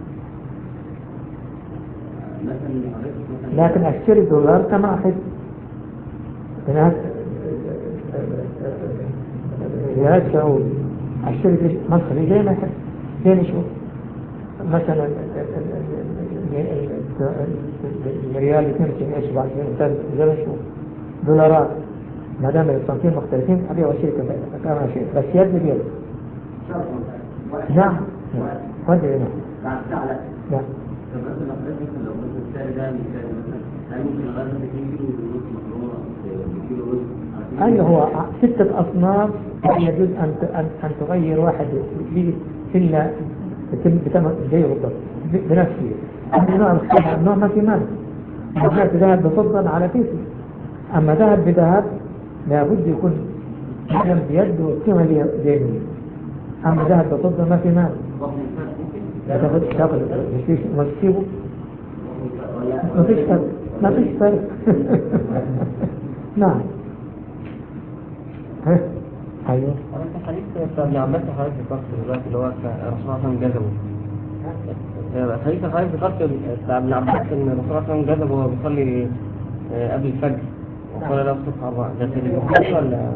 لكن اشتري دولار كما أحب، هناك ريال سعودي اشتري مصري زي ما أحب، زي ما أشوف. مثلا الريال 22 قرش بعد زي ما أشوف. دولارات ما دام الصنفين مختلفين أبيع وأشتري كما أشتري، بس يد بيد. نعم ودي هنا. نعم. طب مثلا لو مثلا السعر ده مثلا هل ممكن اغير 2 كيلو ونص مكرونه 2 كيلو رز على أي هو 6 أصناف يجوز أن تغير واحد إلا بثمن زي بالضبط بنفسه. النوع ما في مانع. الناس ذهب بفضة على كيفه، أما ذهب بذهب لابد يكون يعلم بيده والقيمة ليده. أما ذهب بفضة ما في مانع. تاخذ ما تسيبه ما فيش فرق. ما فيش فرق. نعم. ايوه. انت حديث ابن عباس حضرتك ذكرت دلوقتي اللي هو الرسول صلى الله عليه وسلم جذبه. حديث حضرتك ذكرت بتاع ابن عباس ان الرسول صلى الله عليه وسلم جذبه وهو بيصلي قبل الفجر وقال له الصبح 4. ده في البخاري ولا؟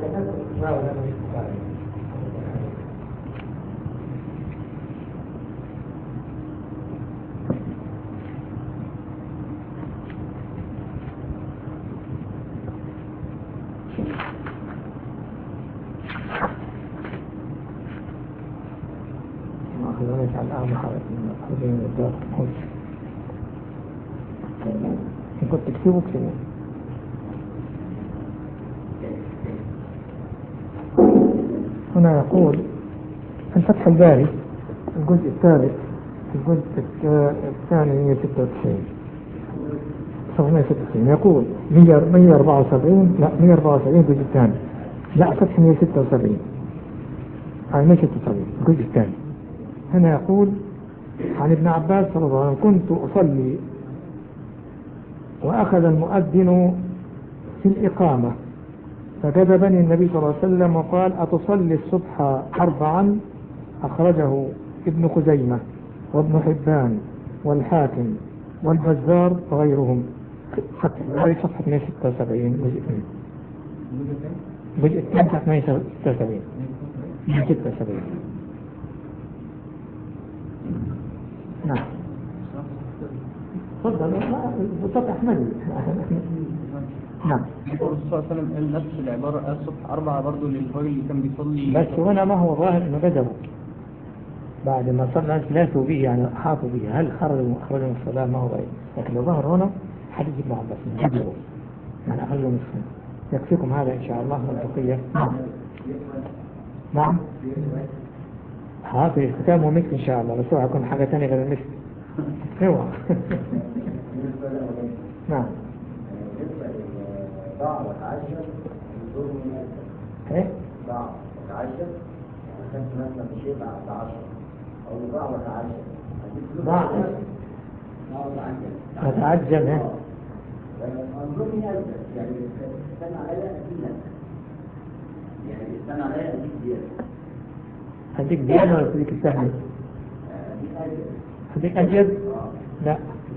كنت تكتبه كده. هنا يقول في فتح الباري الجزء الثالث الجزء الثاني 196 796 يقول 174 لا 174 الجزء الثاني لا فتح 176 176 الجزء الثاني. هنا يقول عن ابن عباس رضي الله عنه كنت أصلي وأخذ المؤذن في الإقامة فجذبني النبي صلى الله عليه وسلم وقال أتصلي الصبح 4. أخرجه ابن خزيمة وابن حبان والحاكم والبزار وغيرهم. صفحة 176 جزء الثاني صفحة 176 نعم. تفضل بطاقة أحمدي. نعم. الرسول صلى الله عليه وسلم قال نفس العبارة الصبح 4 برضه للراجل اللي كان بيصلي. بس هنا ما هو ظاهر انه جذبه بعد ما صلى ثلاثوا به يعني حاطوا به. هل خرجوا من الصلاة ما هو غير، لكن لو ظهر هنا حديث ابن عباس جذبه يعني أخرجوا من الصلاة. يكفيكم هذا إن شاء الله منطقية. نعم. هذا الختام هو مثل إن شاء الله، بس هو هيكون حاجة ثانية غير المثل. ايوه. نعم. ضع وتعشر ايه؟ ضع وتعشر يعني مثلا شيء بعد 10 او ضع وتعشر ضع وتعجل أظن يعني استنى عليها أكيد يعني استنى عليها أديك ديانة ولا أديك السهل؟ أديك أجل؟ لا.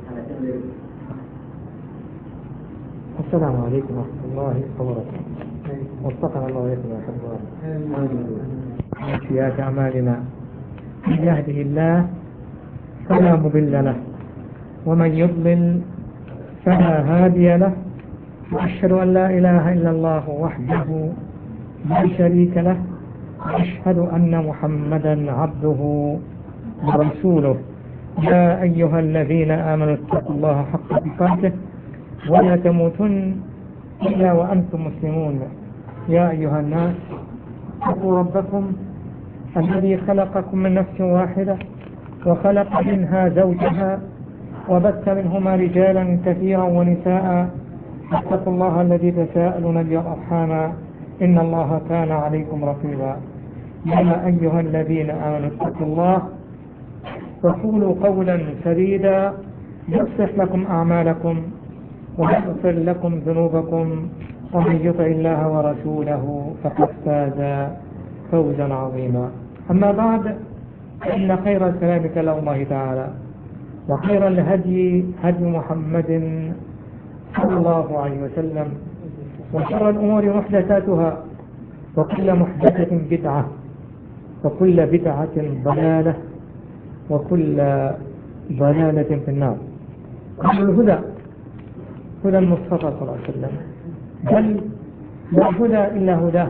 السلام عليكم ورحمة الله وبركاته. وفقنا الله وإياكم يا حبيبي. سيئات أعمالنا من يهده الله فلا مضل له ومن يضلل فلا هادي له وأشهد أن لا إله إلا الله وحده لا شريك له وأشهد أن محمدا عبده ورسوله. يا أيها الذين آمنوا اتقوا الله حق تقاته ولا تموتن إلا وأنتم مسلمون. يا أيها الناس اتقوا ربكم الذي خلقكم من نفس واحدة وخلق منها زوجها وبث منهما رجالا كثيرا ونساء. اتقوا الله الذي تساءلون به والأرحام إن الله كان عليكم رقيبا. يا أيها الذين آمنوا اتقوا الله وقولوا قولا سديدا يصلح لكم أعمالكم ويغفر لكم ذنوبكم ومن يطع الله ورسوله فقد فاز فوزا عظيما. أما بعد فإن خير الكلام كلام الله تعالى وخير الهدي هدي محمد صلى الله عليه وسلم وشر الأمور محدثاتها وكل محدثة بدعة وكل بدعة ضلالة وكل ضلالة في النار. الهدى هدى المصطفى صلى الله عليه وسلم بل لا هدى إلا هداه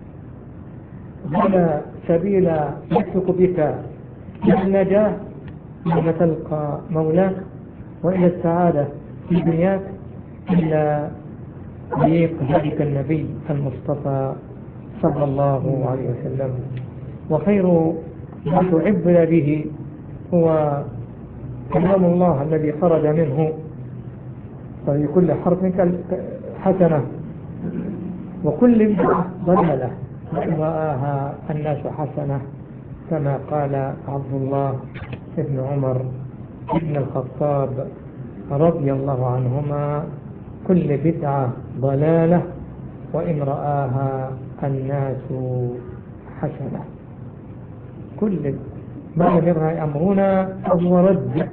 ولا سبيل يسلك بك إلى النجاة يوم تلقى مولاك وإلى السعادة في دنياك إلا ذلك النبي المصطفى صلى الله عليه وسلم. وخير ما تعبد به هو كلام الله الذي خرج منه، ففي كل حرف حسنة وكل بدعة ضلالة، وإن رآها الناس حسنة، كما قال عبد الله بن عمر بن الخطاب رضي الله عنهما: كل بدعة ضلالة وإن رآها الناس حسنة. كل ما لم يرها أمرنا فهو رد،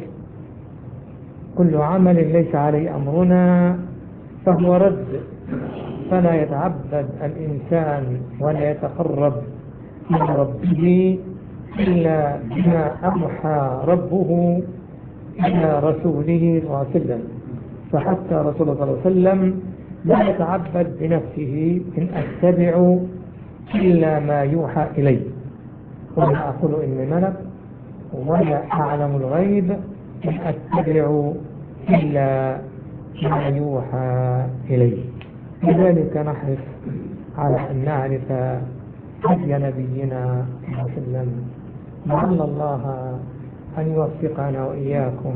كل عمل ليس عليه أمرنا فهو رد. فلا يتعبد الإنسان ولا يتقرب من ربه إلا بما أوحى ربه إلى رسوله صلى الله عليه وسلم. فحتى رسول الله صلى الله عليه وسلم لا يتعبد بنفسه إن أتبع إلا ما يوحى إلي، ولا أقول إني ملك ولا أعلم الغيب، إن أتبع إلا ما يوحى إلي. لذلك نحرص على أن نعرف هدي نبينا صلى الله عليه وسلم، لعل الله أن يوفقنا وإياكم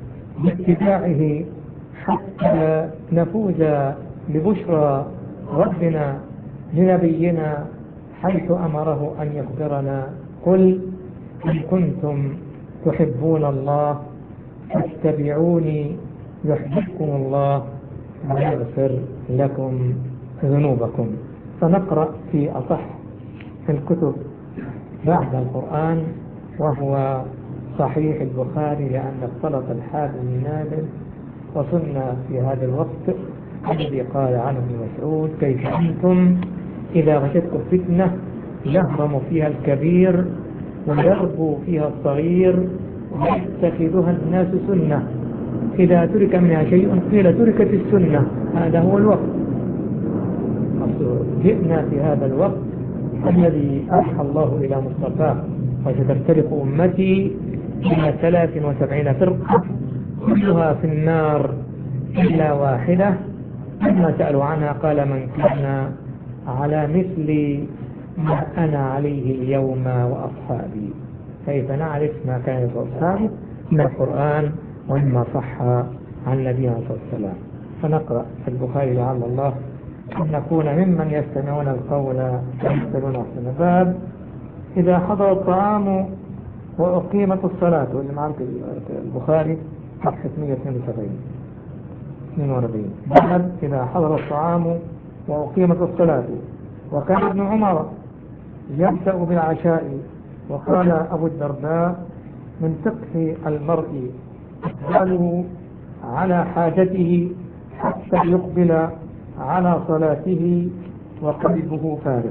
باتباعه حتى نفوز ببشرى ربنا لنبينا، حيث أمره أن يخبرنا: قل إن كنتم تحبون الله فاتبعوني يحببكم الله ويغفر لكم ذنوبكم. فنقرأ في أصح الكتب بعد القرآن وهو صحيح البخاري، لأن اختلط الحال بالنادر، وصلنا في هذا الوقت الذي قال عنه ابن مسعود: كيف أنتم إذا غشتكم فتنة يهرم فيها الكبير ويربو فيها الصغير ويتخذها الناس سنة، إذا ترك منها شيء قيل تركت السنة. هذا هو الوقت، جئنا في هذا الوقت الذي أوحى الله إلى مصطفاه: وستفترق أمتي إلى 73 فرقة كلها في النار إلا واحدة. لما سألوا عنها قال: من كان على مثل ما أنا عليه اليوم وأصحابي. كيف نعرف ما كان أصحابه؟ من القرآن ومما صح عن نبينا صلى الله عليه وسلم. فنقرأ في البخاري لعل الله أن نكون ممن يستمعون القول ويحسنون أحسنه. باب إذا حضر الطعام وأقيمت الصلاة، واللي معك البخاري صفحة 142. باب إذا حضر الطعام وأقيمت الصلاة. وكان ابن عمر يبدأ بالعشاء. وقال أبو الدرداء: من فقه المرء إقباله على حاجته حتى يقبل على صلاته وقلبه فارغ.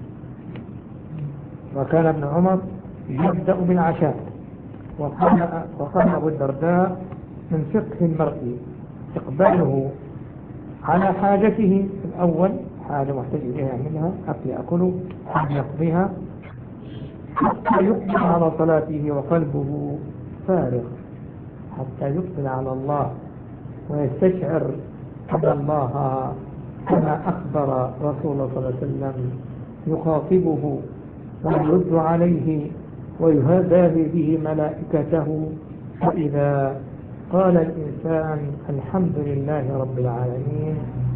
وكان ابن عمر يبدأ بالعشاء. وقال أبو الدرداء: من فقه المرء إقباله على حاجته الأول، حاجة محتاج إليها يعملها، أكل يأكله، حاجة يقضيها، حتى يقبل على صلاته وقلبه فارغ، حتى يقبل على الله ويستشعر أن الله كما أخبر رسول الله صلى الله عليه وسلم يخاطبه ويرد عليه ويهدى به ملائكته. فإذا قال الإنسان الحمد لله رب العالمين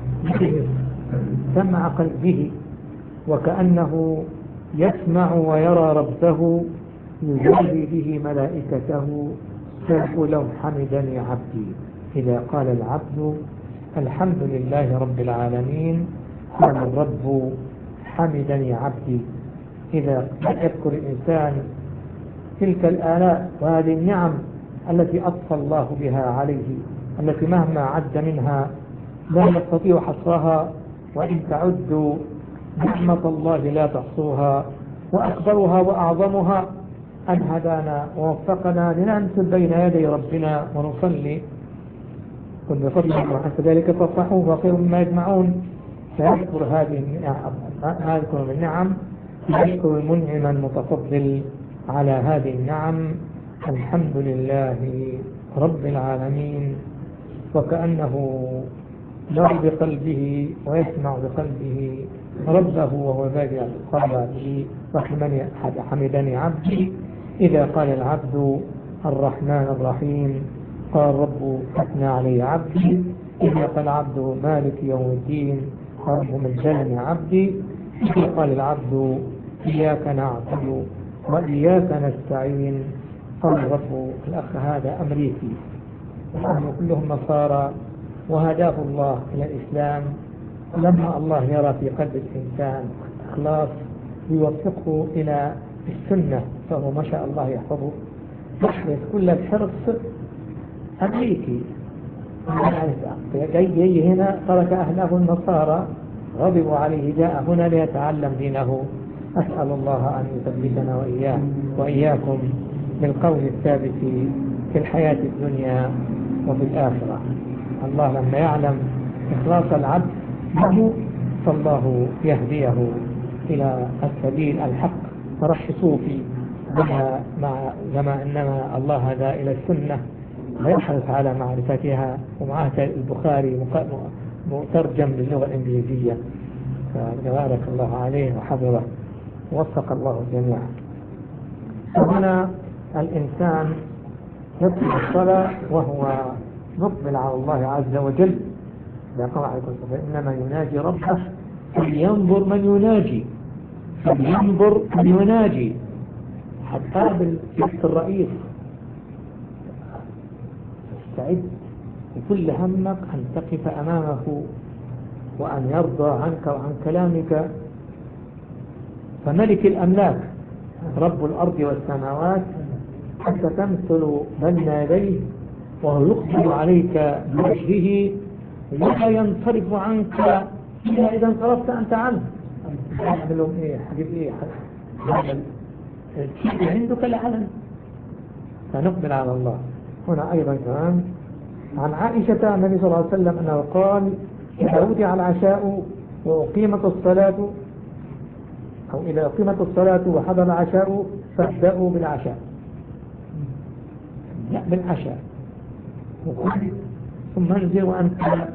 سمع قلبه وكأنه يسمع ويرى ربه يجازي به ملائكته فيقول له: حمدني عبدي. إذا قال العبد الحمد لله رب العالمين قال الرب: حمدني عبدي. إذا يذكر الإنسان تلك الآلاء وهذه النعم التي أطفى الله بها عليه، التي مهما عد منها لا يستطيع حصرها، وإن تعدوا نعمة الله لا تحصوها، وأكبرها وأعظمها أن هدانا ووفقنا لنمثل بين يدي ربنا ونصلي. كل بفضل الله كذلك فافرحوا وخير مما يجمعون. فيذكر هذه ما يذكر من نعم، يذكر المنعم المتفضل على هذه النعم: الحمد لله رب العالمين. وكأنه يرى بقلبه ويسمع بقلبه ربه وهو بادئ قلبه. حمدني عبدي إذا قال العبد الرحمن الرحيم، قال رب أثنى علي عبدي. إذا قال العبد مالك يوم الدين، قال رب مجدني عبدي. إذا قال العبد إياك نعبد وإياك نستعين، قال رب. الأخ هذا أمريكي وهم كلهم نصارى، وهداه الله إلى الإسلام. لما الله يرى في قلب الإنسان إخلاص يوفقه إلى السنة، فهو ما شاء الله يحفظه يحرص كل الحرص. أمريكي جاي هنا، ترك أهله النصارى غضبوا عليه، جاء هنا ليتعلم دينه. أسأل الله أن يثبتنا وإياكم بالقول الثابت في الحياة الدنيا وفي الآخرة. الله لما يعلم إخلاص العبد له فالله يهديه إلى السبيل الحق. فرحصوا في كما أنما الله هدى إلى السنة ويحرص على معرفتها. ومعه البخاري مترجم للغة الإنجليزية، فبارك الله عليه وحفظه ووفق الله الجميع. هنا الإنسان يطلب الصلاة وهو مقبل على الله عز وجل، إنما يناجي ربه فلينظر من يناجي. حتى بالجلسة الرئيس استعد وكل همك أن تقف أمامه وأن يرضى عنك وعن كلامك. فملك الأملاك رب الأرض والسماوات حتى تمثل بين يديه وهو يقبل عليك بوجهه لا ينصرف عنك إلا إذا انصرفت أنت عنه. يعمل لهم إيه حبيب إيه الشيء عندك العلم. فنقبل على الله. هنا أيضا كمان عن عائشة النبي صلى الله عليه وسلم أنه قال إذا وضع العشاء وأقيمت الصلاة، أو إذا أقيمت الصلاة وحضر العشاء فابدأوا بالعشاء. ثم انزل وأنت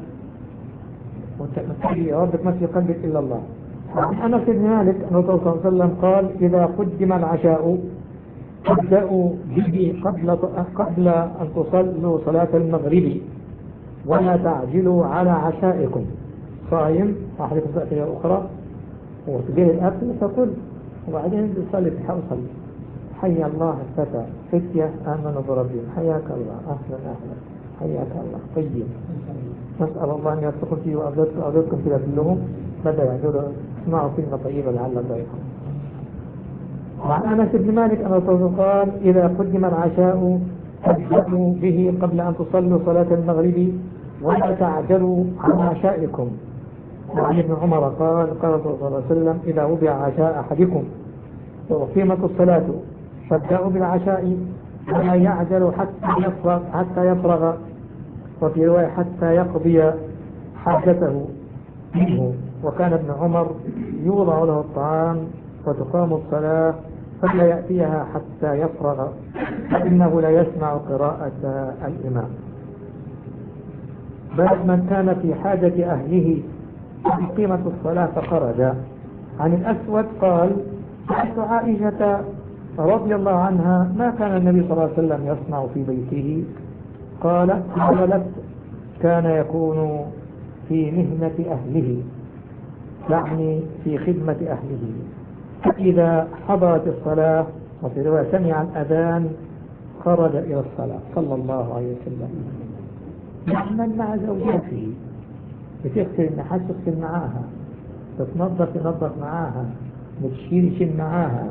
وتأتي ربك ما في قلبك إلا الله. عن أنس بن مالك أن الرسول صلى الله عليه وسلم قال إذا قدم العشاء فابدأوا به قبل أن تصلوا صلاة المغرب ولا تعجلوا على عشائكم. صايم أحدكم تأتي أخرى وتجيه الأكل فكل وبعدين تصلي تحوصل. حي الله الفتى فتية آمنوا بربهم حياك الله أهلا حياك الله طيب. نسأل الله أن يرزقكم فيه وأرزقكم فيه كلهم بدأ يعجلوا اسمعوا كلمة طيبة لعل ضيفهم. وعن أنس بن مالك أن الرسول قال إذا قدم العشاء فابدأوا به قبل أن تصلوا صلاة المغرب ولا تعجلوا عن عشائكم. وعن ابن عمر قال قال صلى الله عليه وسلم إذا وضع عشاء أحدكم وأقيمت الصلاة فابدأوا بالعشاء ولا يعجل حتى يفرغ، وفي رواية حتى يقضي حاجته منه. وكان ابن عمر يوضع له الطعام وتقام الصلاة فلا يأتيها حتى يفرغ فإنه لا يسمع قراءة الإمام. بل من كان في حاجة أهله قيمة الصلاة فخرج. عن الأسود قال سألت عائشة رضي الله عنها ما كان النبي صلى الله عليه وسلم يصنع في بيته؟ قالت كان يكون في مهنة أهله، يعني في خدمة أهله. فإذا حضرت الصلاة وفي رواية سمع الأذان خرج إلى الصلاة صلى الله عليه وسلم. يعمل مع زوجته، بتغسل النحاس تغسل معاها، تنظف معاها، بتشيل معاها.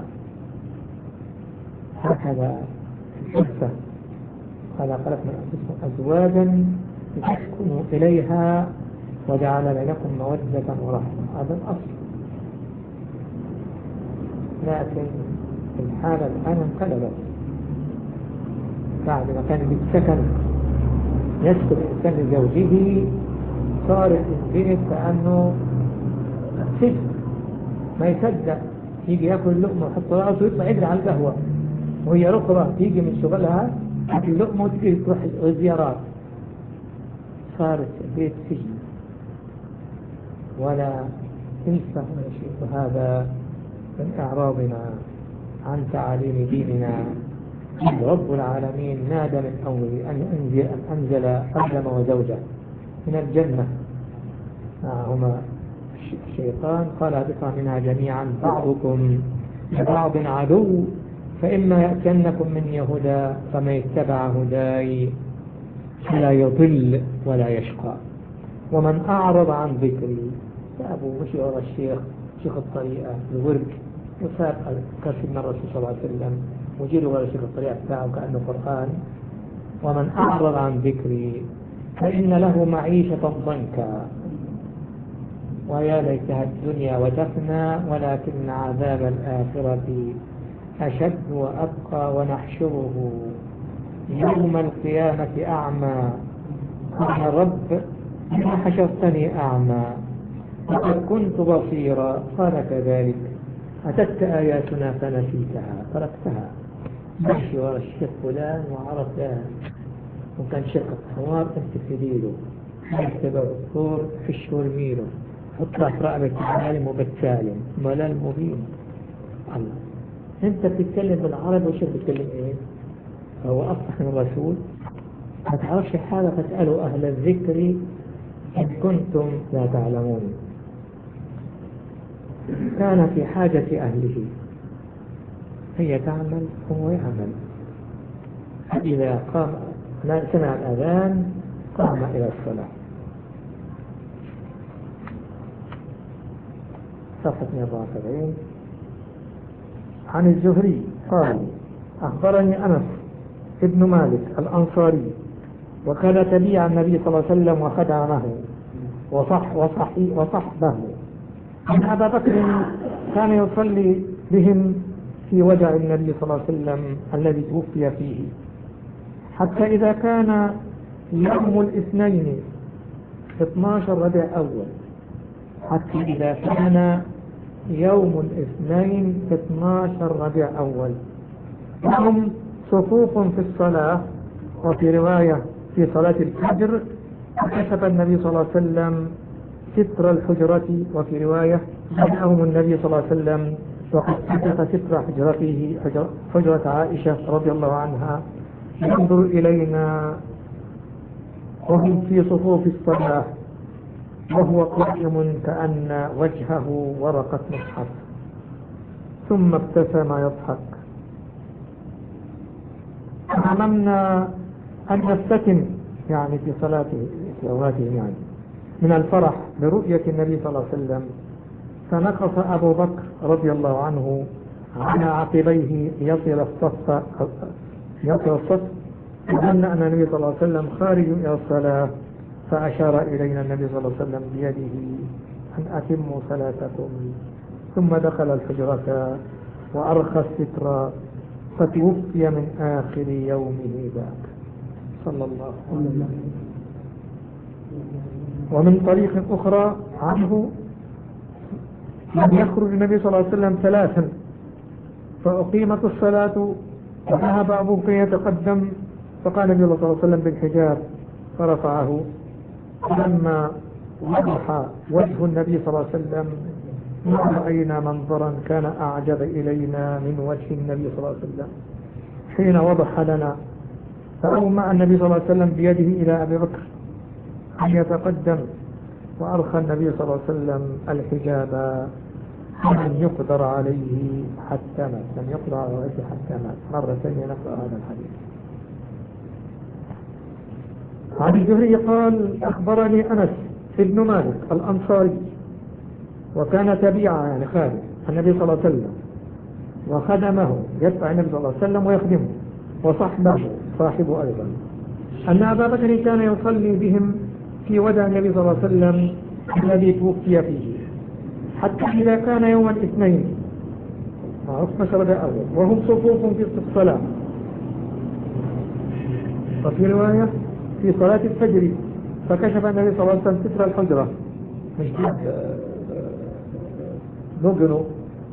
هكذا الحفة خلق لكم أنفسكم أزواجا لتسكنوا إليها وجعل بينكم مودة ورحمة. هذا الأصل. لكن الحالة الآن انقلبت. بعد ما كان بالسكن يسكن الإنسان لزوجه صار البيت كأنه سجن. ما يصدق يجي ياكل لقمة ويحط راسه ويطلع يجري على القهوة، وهي أخرى تيجي من شغلها تاكل لقمة وتجي تروح الزيارات. صارت البيت سجن. ولا إلفة ولا شيء. وهذا من إعراضنا عن تعاليم ديننا. رب العالمين نادى من أوله أن أنزل آدم وزوجه من الجنة معهما الشيطان، قال اهبطا منها جميعا بعضكم لبعض عدو، فإما يأتينكم مني هدى فمن اتبع هداي فلا يضل ولا يشقى، ومن أعرض عن ذكري سابوا مشي ورا شيخ الطريقة الورد، وساب كرسي من الرسول صلى الله عليه وسلم وجيله ورا شيخ الطريقة بتاعه كأنه قرآن. ومن أعرض عن ذكري فإن له معيشة ضنكا ويا ليتها الدنيا وتفنى ولكن عذاب الآخرة أشد وأبقى ونحشره يوم القيامة أعمى قال رب لما حشرتني أعمى وقد كنت بصيرا قال كذلك أتتك آياتنا فنسيتها تركتها. مشي ورا الشيخ فلان وعرف وكان شيخ الحوار أنت تديره يكتبه الدكتور في الشهور ميله حطها في رقبة العالم وبالتالم ملال مبين. الله أنت بتتكلم بالعربي وشيخ بتتكلم إيه؟ هو أصح من الرسول. ما تعرفش حاجة فاسألوا أهل الذكر إن كنتم لا تعلمون. كان في حاجة أهله، هي تعمل هو يعمل. إذا قام سمع الأذان قام إلى الصلاة. صفحة 174. عن الزهري قال أخبرني أنس ابن مالك الأنصاري وكان تبيع النبي صلى الله عليه وسلم وخدمه وصحبه أن أبا بكر كان يصلي بهم في ودع النبي صلى الله عليه وسلم الذي توفي فيه، حتى إذا كان يوم الاثنين 12 ربيع أول، حتى إذا كان يوم الاثنين 12 ربيع أول لهم صفوف في الصلاة، وفي رواية في صلاة الفجر كشف النبي صلى الله عليه وسلم ستر الحجرة، وفي رواية جاءهم النبي صلى الله عليه وسلم وقد كشف ستر حجرته حجرة عائشة رضي الله عنها ينظر إلينا وهم في صفوف الصلاة وهو قائم كأن وجهه ورقة مصحف، ثم ابتسم يضحك. هممنا أن نفتتن يعني في صلاته في أوقاته يعني من الفرح برؤية النبي صلى الله عليه وسلم، فنقص أبو بكر رضي الله عنه على عقبيه يصل الصف وظن أن النبي صلى الله عليه وسلم خارج إلى الصلاة، فأشار إلينا النبي صلى الله عليه وسلم بيده أن أتموا صلاتكم، ثم دخل الحجرة وأرخى الستر فتوفي من آخر يومه ذاك صلى الله عليه وسلم. ومن طريق أخرى عنه لم يخرج النبي صلى الله عليه وسلم ثلاثا، فأقيمت الصلاة وذهب أبو بكر يتقدم، فقال النبي صلى الله عليه وسلم بالحجاب فرفعه. لما وضح وجه النبي صلى الله عليه وسلم ما رأينا منظرا كان أعجب إلينا من وجه النبي صلى الله عليه وسلم حين وضح لنا، فأومأ النبي صلى الله عليه وسلم بيده إلى أبي بكر أن يتقدم، وأرخى النبي صلى الله عليه وسلم الحجاب لم يقدر عليه حتى مات، لم يقدر عليه حتى مات. مرة ثانية نقرأ هذا الحديث. عن الزهري قال أخبرني أنس ابن مالك الأنصاري وكان تبيعا يعني خادم النبي صلى الله عليه وسلم وخدمه يتبع النبي صلى الله عليه وسلم ويخدمه، وصحبه صاحبه أيضا، أن أبا بكر كان يصلي بهم في ودع النبي صلى الله عليه وسلم الذي توفي فيه، حتى إذا كان يوم الاثنين 12 ربيع أول وهم صفوف في الصلاة، وفي رواية في صلاة الفجر فكشف النبي صلى الله عليه وسلم ستر الحجرة، مش نقنه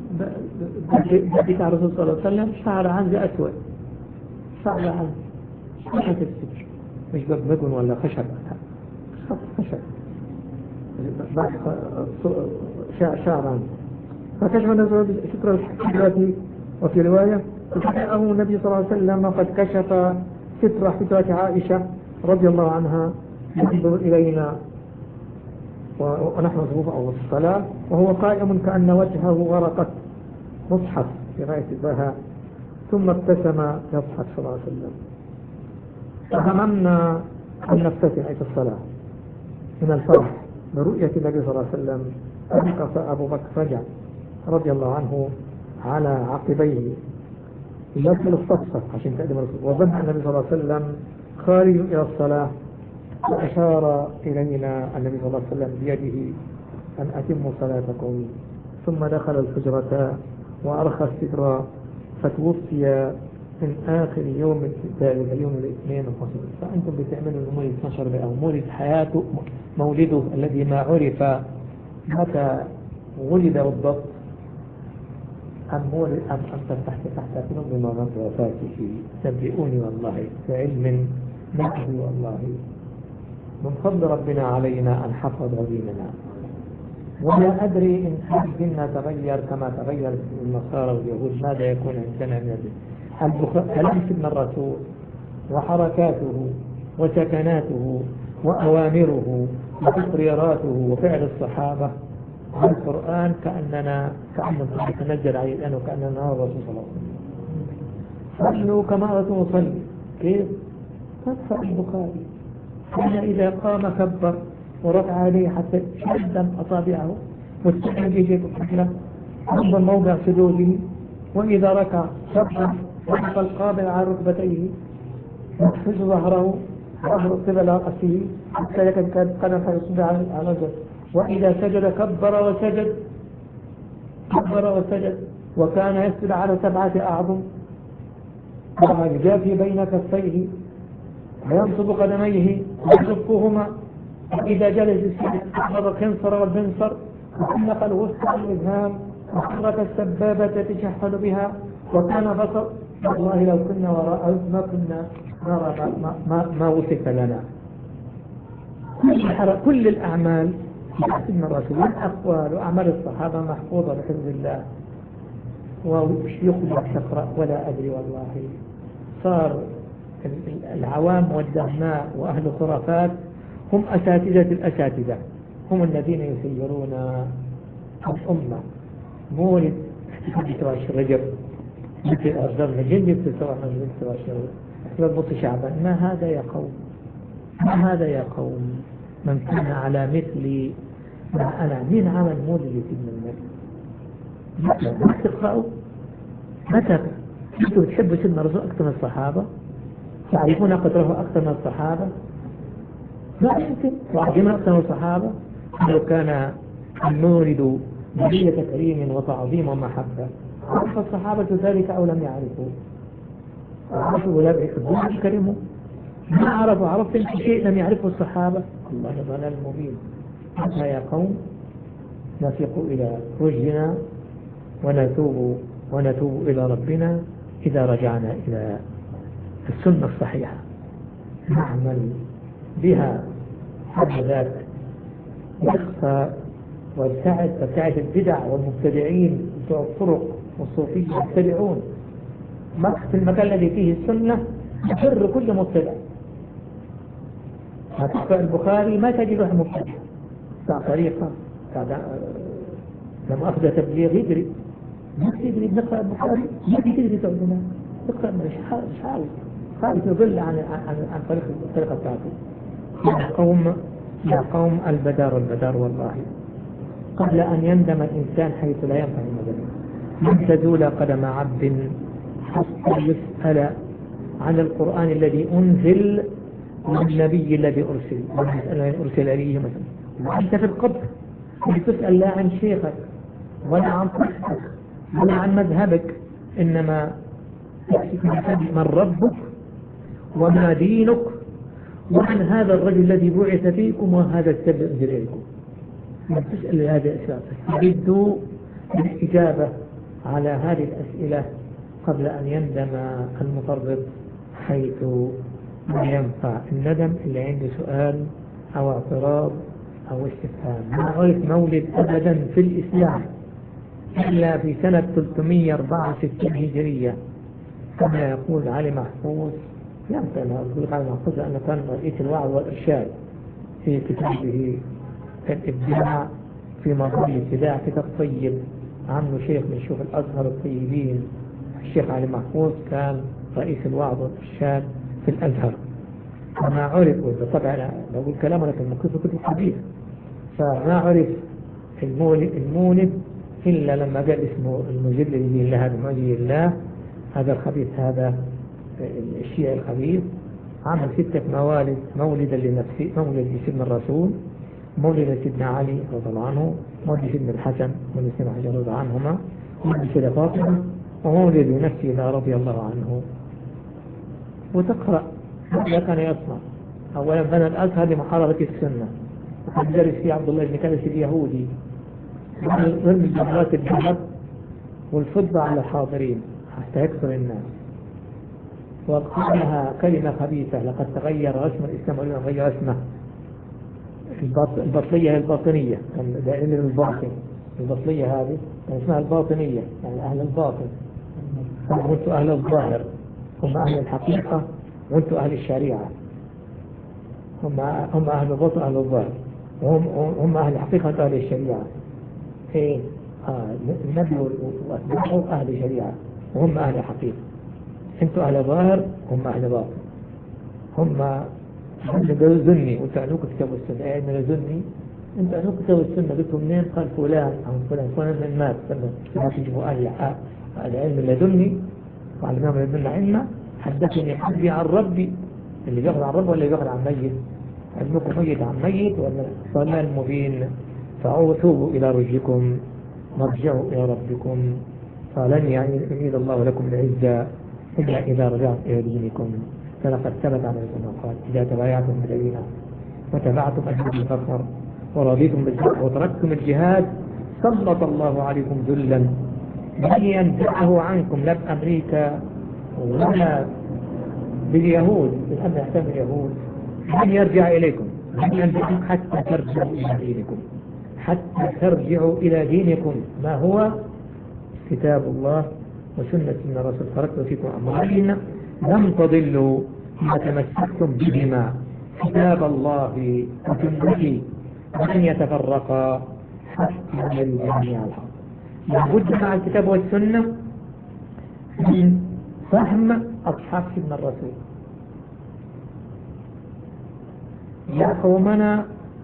بتاع الرسول صلى الله عليه وسلم شعر عنزة أسود، شعر عنزة خشب الستر، مش بنقن ولا خشب خشب. شعرا، فكشف النبي ستر الحجرة. وفي رواية فجاءه النبي صلى الله عليه وسلم قد كشف ستر حجرة عائشة رضي الله عنها ينظر إلينا ونحن نصرف أو الصلاة وهو قائم كأن وجهه ورقة مصحف في غاية البهاء، ثم ابتسم يضحك صلى الله عليه وسلم. فهممنا أن نفتتح في الصلاة من الفرح برؤية النبي صلى الله عليه وسلم، فوقف أبو بكر رجع رضي الله عنه على عقبيه يدخل الصفصة عشان تقدم الرسول، وظن النبي صلى الله عليه وسلم خارج إلى الصلاة، فأشار إلينا النبي صلى الله عليه وسلم بيده أن أتموا صلاتكم، ثم دخل الحجرة وأرخى الستر، فتوفي من آخر يوم ذلك اليوم الاثنين القصير. فأنتم بتعملوا الأمور 12 بقى مولد حياته مولده الذي ما عرف متى ولد بالضبط، أم تحتفلون بمرات وفاته. نبئوني والله بعلم نحن والله من فضل ربنا علينا أن حفظ ديننا، ولا أدري إن ديننا تغير كما تغير النصارى واليهود ماذا يكون عندنا من الدين. كلام سيدنا الرسول وحركاته وسكناته وأوامره وتقريراته وفعل الصحابة عن القرآن كأننا نتنزل عليه الآن وكأننا هو الرسول صلى الله عليه وسلم. صلوا كما نصلي. كيف؟ تدفع البخاري كان إذا قام كبر ورفع عليه حتى شد أصابعه واستعد بيده القبلة عند موضع سجوده، وإذا ركع كبر وقف القابل على ركبتيه يخفض ظهره وأبرز قبل رأسه حتى يكاد قدم فيصب على الرجل، وإذا سجد كبر وسجد وكان يسجد على 7 أعظم ويجافي بين كفيه وينصب قدميه ويصفهما، وإذا جلس أخذ الخنصر والبنصر وحلق الوسطى والإبهام وحرك السبابة تشحن بها، وكان بصر والله لو كنا وراء ما كنا نرى ما وصف لنا. كل الأعمال من الرسول والأقوال وأعمال الصحابة محفوظة بحفظ الله، ويخلق تقرأ ولا أدري والله. صار العوام والدهماء وأهل الخرافات هم أساتذة الأساتذة، هم الذين يسيرون الأمة. مولد احتفال رجب مثل أصدرنا جندي بتسوى مجلس وشرب احتفال بطي شعبان. ما هذا يا قوم من كان على مثل ما أنا من عمل مولد سيدنا النبي؟ ما تقرأوا متى أنتم تحبوا سيدنا الرسول أكثر من الصحابة؟ تعرفون قدره أكثر من الصحابة؟ لا يمكن. تعظمون أكثر من الصحابة؟ لو كان المولد بنية تكريم وتعظيم ومحبة عرف الصحابة ذلك أو لم يعرفوا؟ عرفوا ولا يحبون يكرموا؟ ما عرفت شيء لم يعرفه الصحابة. الله ضلال مبين. حتى يا قوم نفيق إلى رشدنا ونتوب إلى ربنا إذا رجعنا إلى السنة الصحيحة نعمل بها حتى ذات يخفى وابتعد البدع والمبتدعين بتوع الطرق والصوفية يبتدعون في المكان الذي فيه السنة يفر كل مبتدع. هتقرأ البخاري ما تجد واحد مبتدع بتاع طريقة لما أخذ تبليغ يدري بنقرأ البخاري ما تدري تعودنا تقرأ مش خالص يضل عن الطريقة بتاعته. يا قوم البدار والله قبل أن يندم الإنسان حيث لا ينفع الندم. لن تزول قدم عبد حتى يسأل عن القرآن الذي أنزل والنبي الذي أرسل إليه مثلا. وأنت في القبر تسأل لا عن شيخك ولا عن طريقك ولا عن مذهبك، إنما من ربك وما دينك وعن هذا الرجل الذي بعث فيكم وهذا السبب أنزل إليكم. من تسأل هذه الأسئلة تجدوا الإجابة على هذه الأسئلة قبل أن يندم المفرط حيث لا ينفع الندم إلا عند سؤال أو اعتراض أو استفهام. ما عرف مولد أبدا في الإسلام إلا في سنة 364 هجرية، كما يقول علي محفوظ. يمكن أن أقول علي محفوظ أنه كان رئيس الوعظ والإرشاد في كتابه الإبداع في مقام الابتداع، كتاب طيب عمله شيخ من شيوخ الأزهر الطيبين. الشيخ علي محفوظ كان رئيس الوعظ والإرشاد في الأزهر. فما عرف، طبعا أنا بقول كلام لكن مكتوب في كتب الحديث، فما عرف المولد إلا لما قال اسمه المجل لله، هذا مولد الله، هذا الخبيث، هذا الشيعي الخبيث. عمل 6 موالد: مولدا لنفسه، مولد لسيدنا الرسول، مولد سيدنا علي رضي الله عنه، مولد سيدنا الحسن، مولد سيدنا الحسن رضي الله عنهما، مولد سيدنا فاطمة، ومولد لنفسه رضي الله عنه. وتقرأ ماذا كان يصنع. أولا بنى الأزهر لمحاربة السنة، وقد درس فيه عبد الله بن كلس اليهودي، ضمن جمرات الذهب والفضة على الحاضرين حتى يكثر الناس. وقالها كلمة خبيثة: لقد تغير اسم الإسلام ولم يغير اسمه. الباطنية هي الباطنية، كان دائما الباطن. الباطنية هذه كان اسمها الباطنية، يعني أهل الباطن. وانتم أهل الظاهر، هم أهل الحقيقة، وانتم أهل الشريعة. هم أهل الباطن أهل الظاهر، وهم أهل الحقيقة أهل الشريعة. إيه؟ النبي وأتباعه أهل شريعة وهم أهل حقيقة. انتم أهل ظاهر، هم أهل باطن. هم زني، وانت عنوك كتاب السنة. ايه من زني؟ انت عنوك كتاب السنة، قلت منين؟ قال فلان أو فلان من مات. فلما تجيبوا أهل العلم اللدني وعلمهم اللدن علما. حدثني حدي عن ربي، اللي بياخذ عن ربي ولا بياخذ عن ميت؟ علمكم ميت عن ميت ولا ضلال مبين؟ فعوثوا إلى رشدكم وارجعوا إلى ربكم، فلن يعيد الله لكم العزة إلا إذا رجعت إلى دينكم. فلقد ثبت على السنة قال: إذا تبايعتم بالعينة وتبعتم أجل الفخر ورضيتم بالحق وتركتم الجهاد سلط الله عليكم ذلا لن ينزعه عنكم، لا بأمريكا ولا باليهود، بالأمر يحتمل اليهود، لن يرجع إليكم، لن ينزعكم حتى ترجعوا إلى دينكم، حتى ترجعوا إلى دينكم. ما هو؟ كتاب الله وسنة الرسول. تركت فيكم أمرين لم تضلوا ما تمسكتم بهما: كتاب الله وسنتي، ولن يتفرقا حتى يرجع جميع الحق. لابد مع الكتاب والسنة من فهم أصحاب سيدنا الرسول. يا قومنا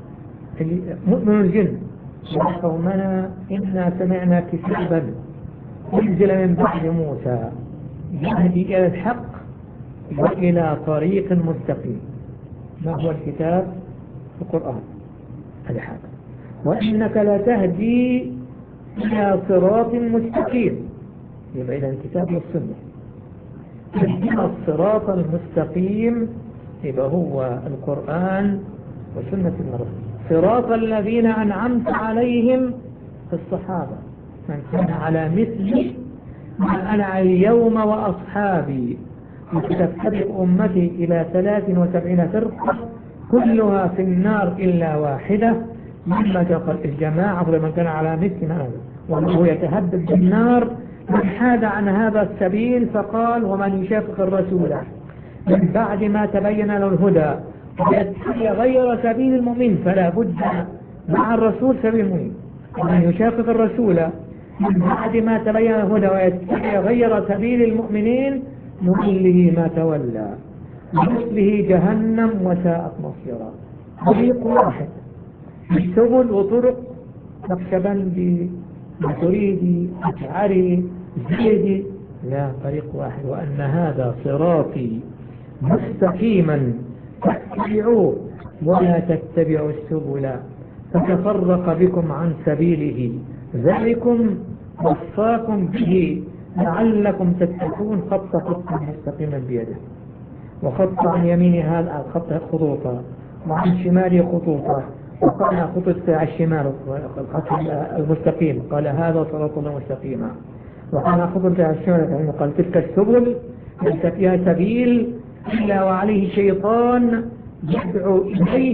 مؤمن الجن، يا قومنا إنا سمعنا كتابا أنزل من بعد موسى يهدي إلى الحق وإلى طريق مستقيم. ما هو الكتاب؟ القرآن. هذا حاجة. وإنك لا تهدي إلى صراط مستقيم. يبقى إلى الكتاب والسنة. اهدنا الصراط المستقيم يبقى هو القرآن وسنة الرسول. صراط الذين أنعمت عليهم في الصحابة، من كان على مثل ما أنا اليوم وأصحابي. وتفترق أمتي إلى 73 فرقة كلها في النار إلا واحدة، مما تقل الجماعة لمن كان على مثل هذا. وهو يتهدد بالنار من حاد عن هذا السبيل. فقال: ومن يشاقق الرسول من بعد ما تبين له الهدى ويتبع غير سبيل المؤمن، فلا بد مع الرسول سبيل المؤمن. ومن يشاقق الرسول من بعد ما تبين الهدى ويتبع غير سبيل المؤمنين نضله ما تولى ونصله جهنم وساءت مصيرا. طريق واحد، السبل وطرق نقشبندي ماتريدي أشعري زيدي، لا، طريق واحد. وأن هذا صراطي مستقيما فاتبعوه ولا تتبعوا السبل فتفرق بكم عن سبيله، ذلكم وصاكم به لعلكم تتقون. خط مستقيما بيده، وخط عن يمينه هذا الخط خطوطا، وعن شماله خطوطا، وقال خطوط على الشمال الخط المستقيم، قال هذا صراط الله مستقيما. وقال خطوط على الشمال قال تلك السبل ليس فيها سبيل إلا وعليه شيطان يدعو إليه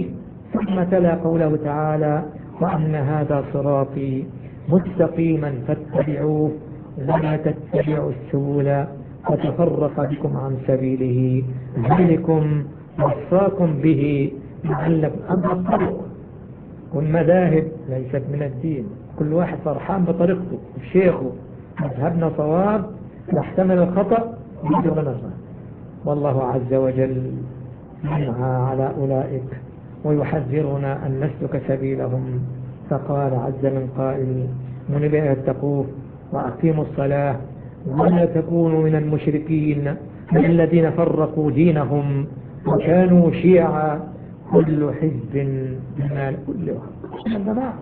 ثم تلا قوله تعالى وأن هذا صراطي مستقيما فاتبعوه ولا تتبعوا السبل فتفرق بكم عن سبيله ذلكم وصاكم به لعلكم الطريق. والمذاهب ليست من الدين، كل واحد فرحان بطريقته بشيخه، مذهبنا صواب نحتمل الخطأ يجب لنا. والله عز وجل ينهى على أولئك ويحذرنا أن نسلك سبيلهم، فقال عز من قائل منبئ اتقوه وأقيموا الصلاة ولا تكونوا من المشركين من الذين فرقوا دينهم وكانوا شيعا كل حزب بما كل جماعة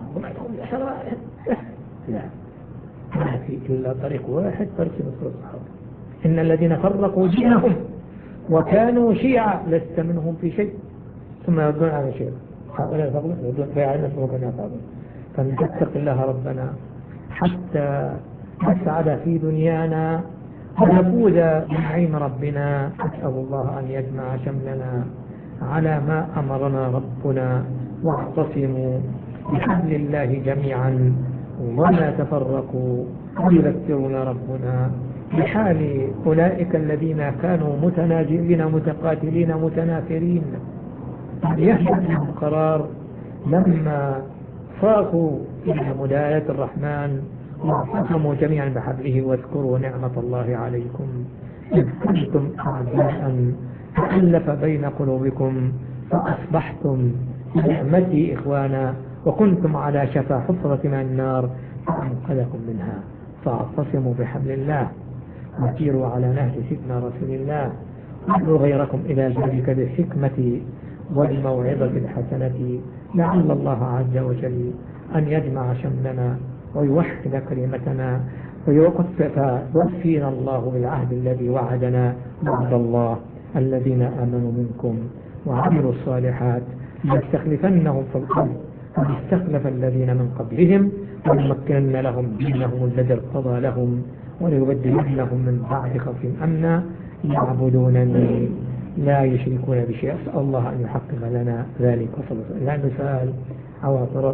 لا ما في إلا طريق واحد، طريق نصر الصحابة. إن الذين فرقوا دينهم وكانوا شيعا لست منهم في شيء ثم يردون على شيء هؤلاء يفضلون يردون فيعلم فمكن يفضلون. فنتقي الله ربنا حتى نسعد في دنيانا ونفوز بنعيم ربنا. أسأل الله أن يجمع شملنا على ما أمرنا ربنا، واعتصموا بحبل الله جميعا ولا تفرقوا. ويذكرنا ربنا بحال أولئك الذين كانوا متنازعين متقاتلين متنافرين يهدأ لهم قرار لما صاغوا إلى مداية الرحمن واعتصموا جميعا بحبله. واذكروا نعمة الله عليكم إذ كنتم أعداء فألف بين قلوبكم فأصبحتم بنعمته إخوانا وكنتم على شفا حفرة من النار فأنقذكم منها. فاعتصموا بحبل الله وسيروا على نهج سيدنا رسول الله وادعوا غيركم إلى ذلك بالحكمة والموعظة الحسنة لعل الله عز وجل أن يجمع شملنا ويوحد كلمتنا ويوفينا الله بالعهد الذي وعدنا وعد الله الذين آمنوا منكم وعملوا الصالحات ليستخلفنهم في الأرض كما استخلف الذين من قبلهم وليمكنن لهم دينهم الذي ارتضى لهم وليبدلنهم من بعد خوفهم أمنا يعبدونني لا يشركون بشيء. أسأل الله أن يحقق لنا ذلك. وصلى الله عليه وسلم. لأنه سأل أو اعتراض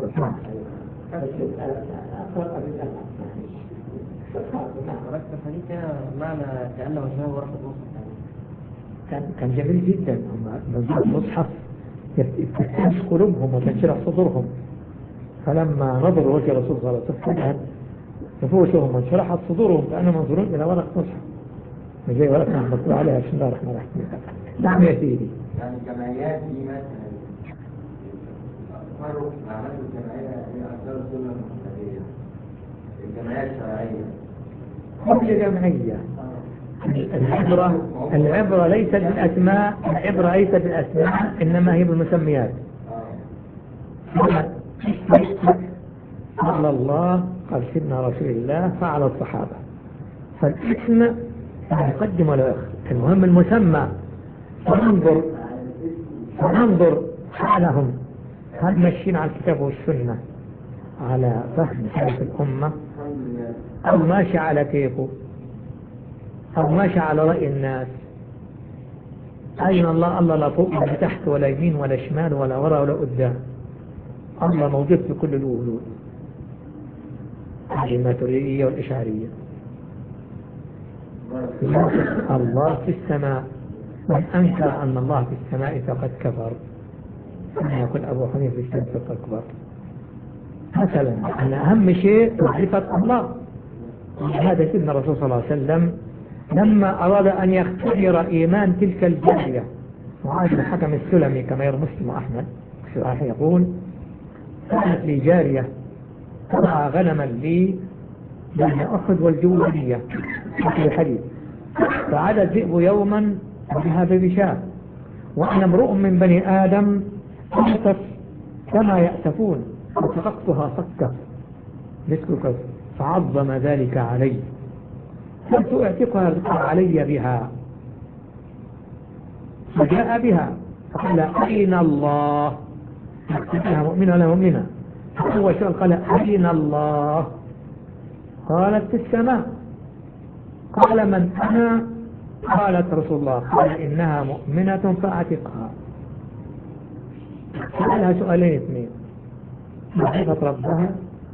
ورقة الحديث معنى كأنه وجهه ورقة مصحف. كان جميل جدا. هم نزلوا المصحف تستنس قلوبهم وتنشرح صدورهم، فلما نظروا وجه الرسول صلى الله عليه وسلم نفوسهم وانشرحت صدورهم كأنهم منظرون إلى ورقة مصحف زي ورقة مطلوع عليها. بسم الله الرحمن الرحيم. نعم يا سيدي. يعني الجمعيات دي مثلا فرق أعمال الجمعية هي أفضل السنة المحتمية، الجمعيات الشرعية كل جمعية العبرة ليست بالأسماء، العبرة ليست بالأسماء إنما هي بالمسميات. قال الله قال سيدنا رسول الله فعل الصحابة، فالاسم يقدم ولا يؤخر، المهم المسمى. فننظر حالهم هل ماشيين على الكتاب والسنة على فهم سلف الأمة أو ماشي على كيفه أو ماشي على رأي الناس. أين الله؟ الله لا فوق ولا تحت ولا يمين ولا شمال ولا وراء ولا قدام. الله موجود في كل الوجود، الماتريدية والإشعرية. الله في السماء، من أنكر أن الله في السماء فقد كفر. كما يقول أبو حنيفة في الشمس الأكبر. مثلا أن أهم شيء معرفة الله. هذا سيدنا الرسول صلى الله عليه وسلم لما أراد أن يختبر إيمان تلك الجارية معاذ بن الحكم السلمي كما يروي مسلم وأحمد صحيح يقول كانت لي جارية ترعى غنما لي بين أحد والجولية في الحديث، فعاد الذئب يوما بها ببشاة وأنا امرؤ من بني آدم أسف كما يأسفون فسقطتها سكة مثل فعظم ذلك علي قلت اعتقها علي بها، فجاء بها فقال أين الله؟ أكتبها مؤمنة ولا مؤمنة؟ هو سؤال قال أين الله؟ قالت في السماء. قال من أنا؟ قالت رسول الله. قال إنها مؤمنة فأعتقها. سألها سؤالين اثنين، معرفة ربها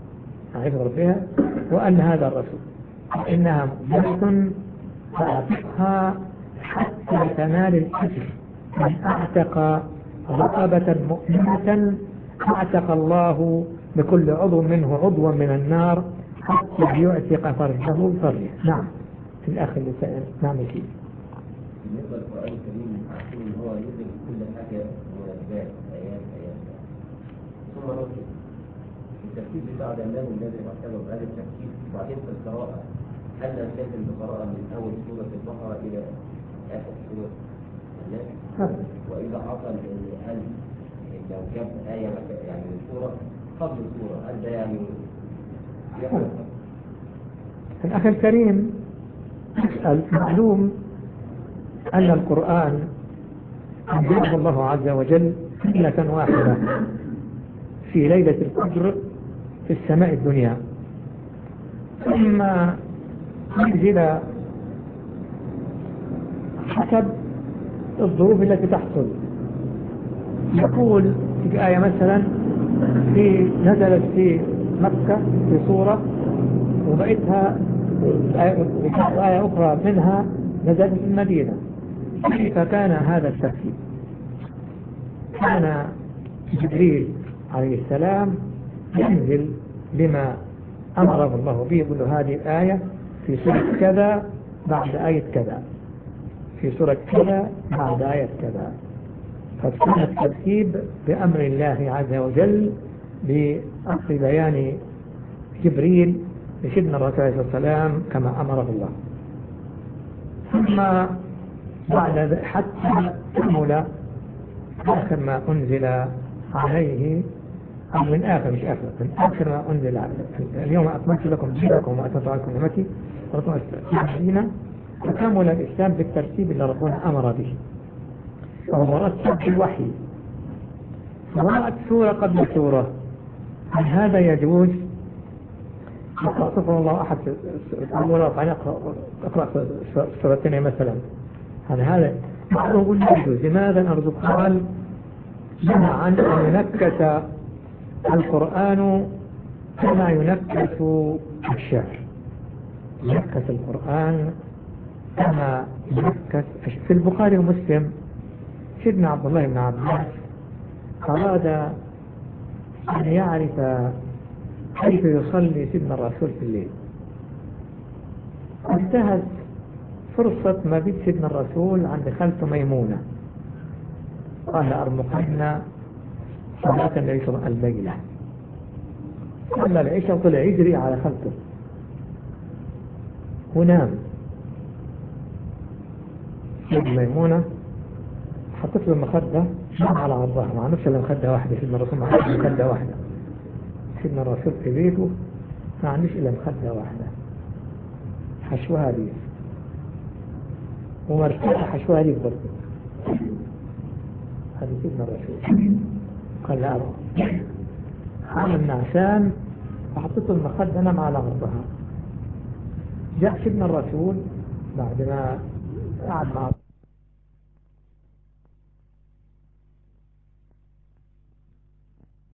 وأن هذا الرسول إنها مؤمنة فأعتقها حتى تنال الأجر، من أعتق رقبة مؤمنة أعتق الله بكل عضو منه عضوا من النار حتى يعتق فرجه فرجه. نعم الأخ اللي سأل نعمل فيه. بالنسبة للقرآن الكريم عارفين إن هو يدرك كل حاجة مناسبات آيات ثم نصر الترتيب بتاع ده لازم يعتبر بهذا الترتيب. وبعدين في القراءة هل نلتزم بقراءة من أول سورة البقرة إلى آخر سورة الناس؟ وإذا حصل إن هل لو جاب آية يعني من سورة قبل سورة هل ده يعني يحصل؟ الأخ الكريم يسأل معلوم أن القرآن أنزله الله عز وجل ليلة واحدة في ليلة القدر في السماء الدنيا، ثم ينزل حسب الظروف التي تحصل. يقول في آية مثلا نزلت في مكة في سورة وبقيتها آية أخرى منها نزلت في المدينة. كيف كان هذا الترتيب؟ كان جبريل عليه السلام ينزل بما أمره الله به، يقول له هذه الآية في سورة كذا بعد آية كذا، في سورة كذا بعد آية كذا. فكان الترتيب بأمر الله عز وجل بأخذ بيان جبريل لسيدنا الرسول عليه السلام كما أمره الله. ثم بعد حتى كمل آخر ما أنزل عليه، أو من آخر مش آخر، من آخر ما أنزل اليوم أكملت لكم دينكم وأتممت عليكم نعمتي ورضيت لكم دينا، فكمل الإسلام بالترتيب اللي ربنا أمر به، وهو مرتب بالوحي. ورأت سورة قبل سورة، هل هذا يجوز؟ يقرأ الله أحد أقرأ سورتين مثلا، هل هذا يقول لا يجوز؟ لماذا نرزق؟ قال منع أن ينكس القرآن كما ينكس الشعر. ينكس القرآن كما ينكس في البخاري ومسلم. سيدنا عبد الله بن عباس أراد أن يعرف كيف يصلي سيدنا الرسول في الليل، انتهز فرصة مبيت سيدنا الرسول عند خالته ميمونة، قال أرمقنا صلاة النبي صلى الله عليه وسلم الليلة. صلى العشاء وطلع يجري على خالته ونام. سيدنا ميمونة حطت له المخدة نام على عرضها، مع نفس المخدة واحدة. سيدنا الرسول ما عندوش مخدة واحدة، سيدنا الرسول في بيته ما عندوش إلا مخدة واحدة حشوها دي ومرتاحة حشوها دي برضه. هذا سيدنا الرسول قال لا أروح عامل نعسان وحطته المخدة نام على عرضها. جاء سيدنا الرسول بعد ما قعد مع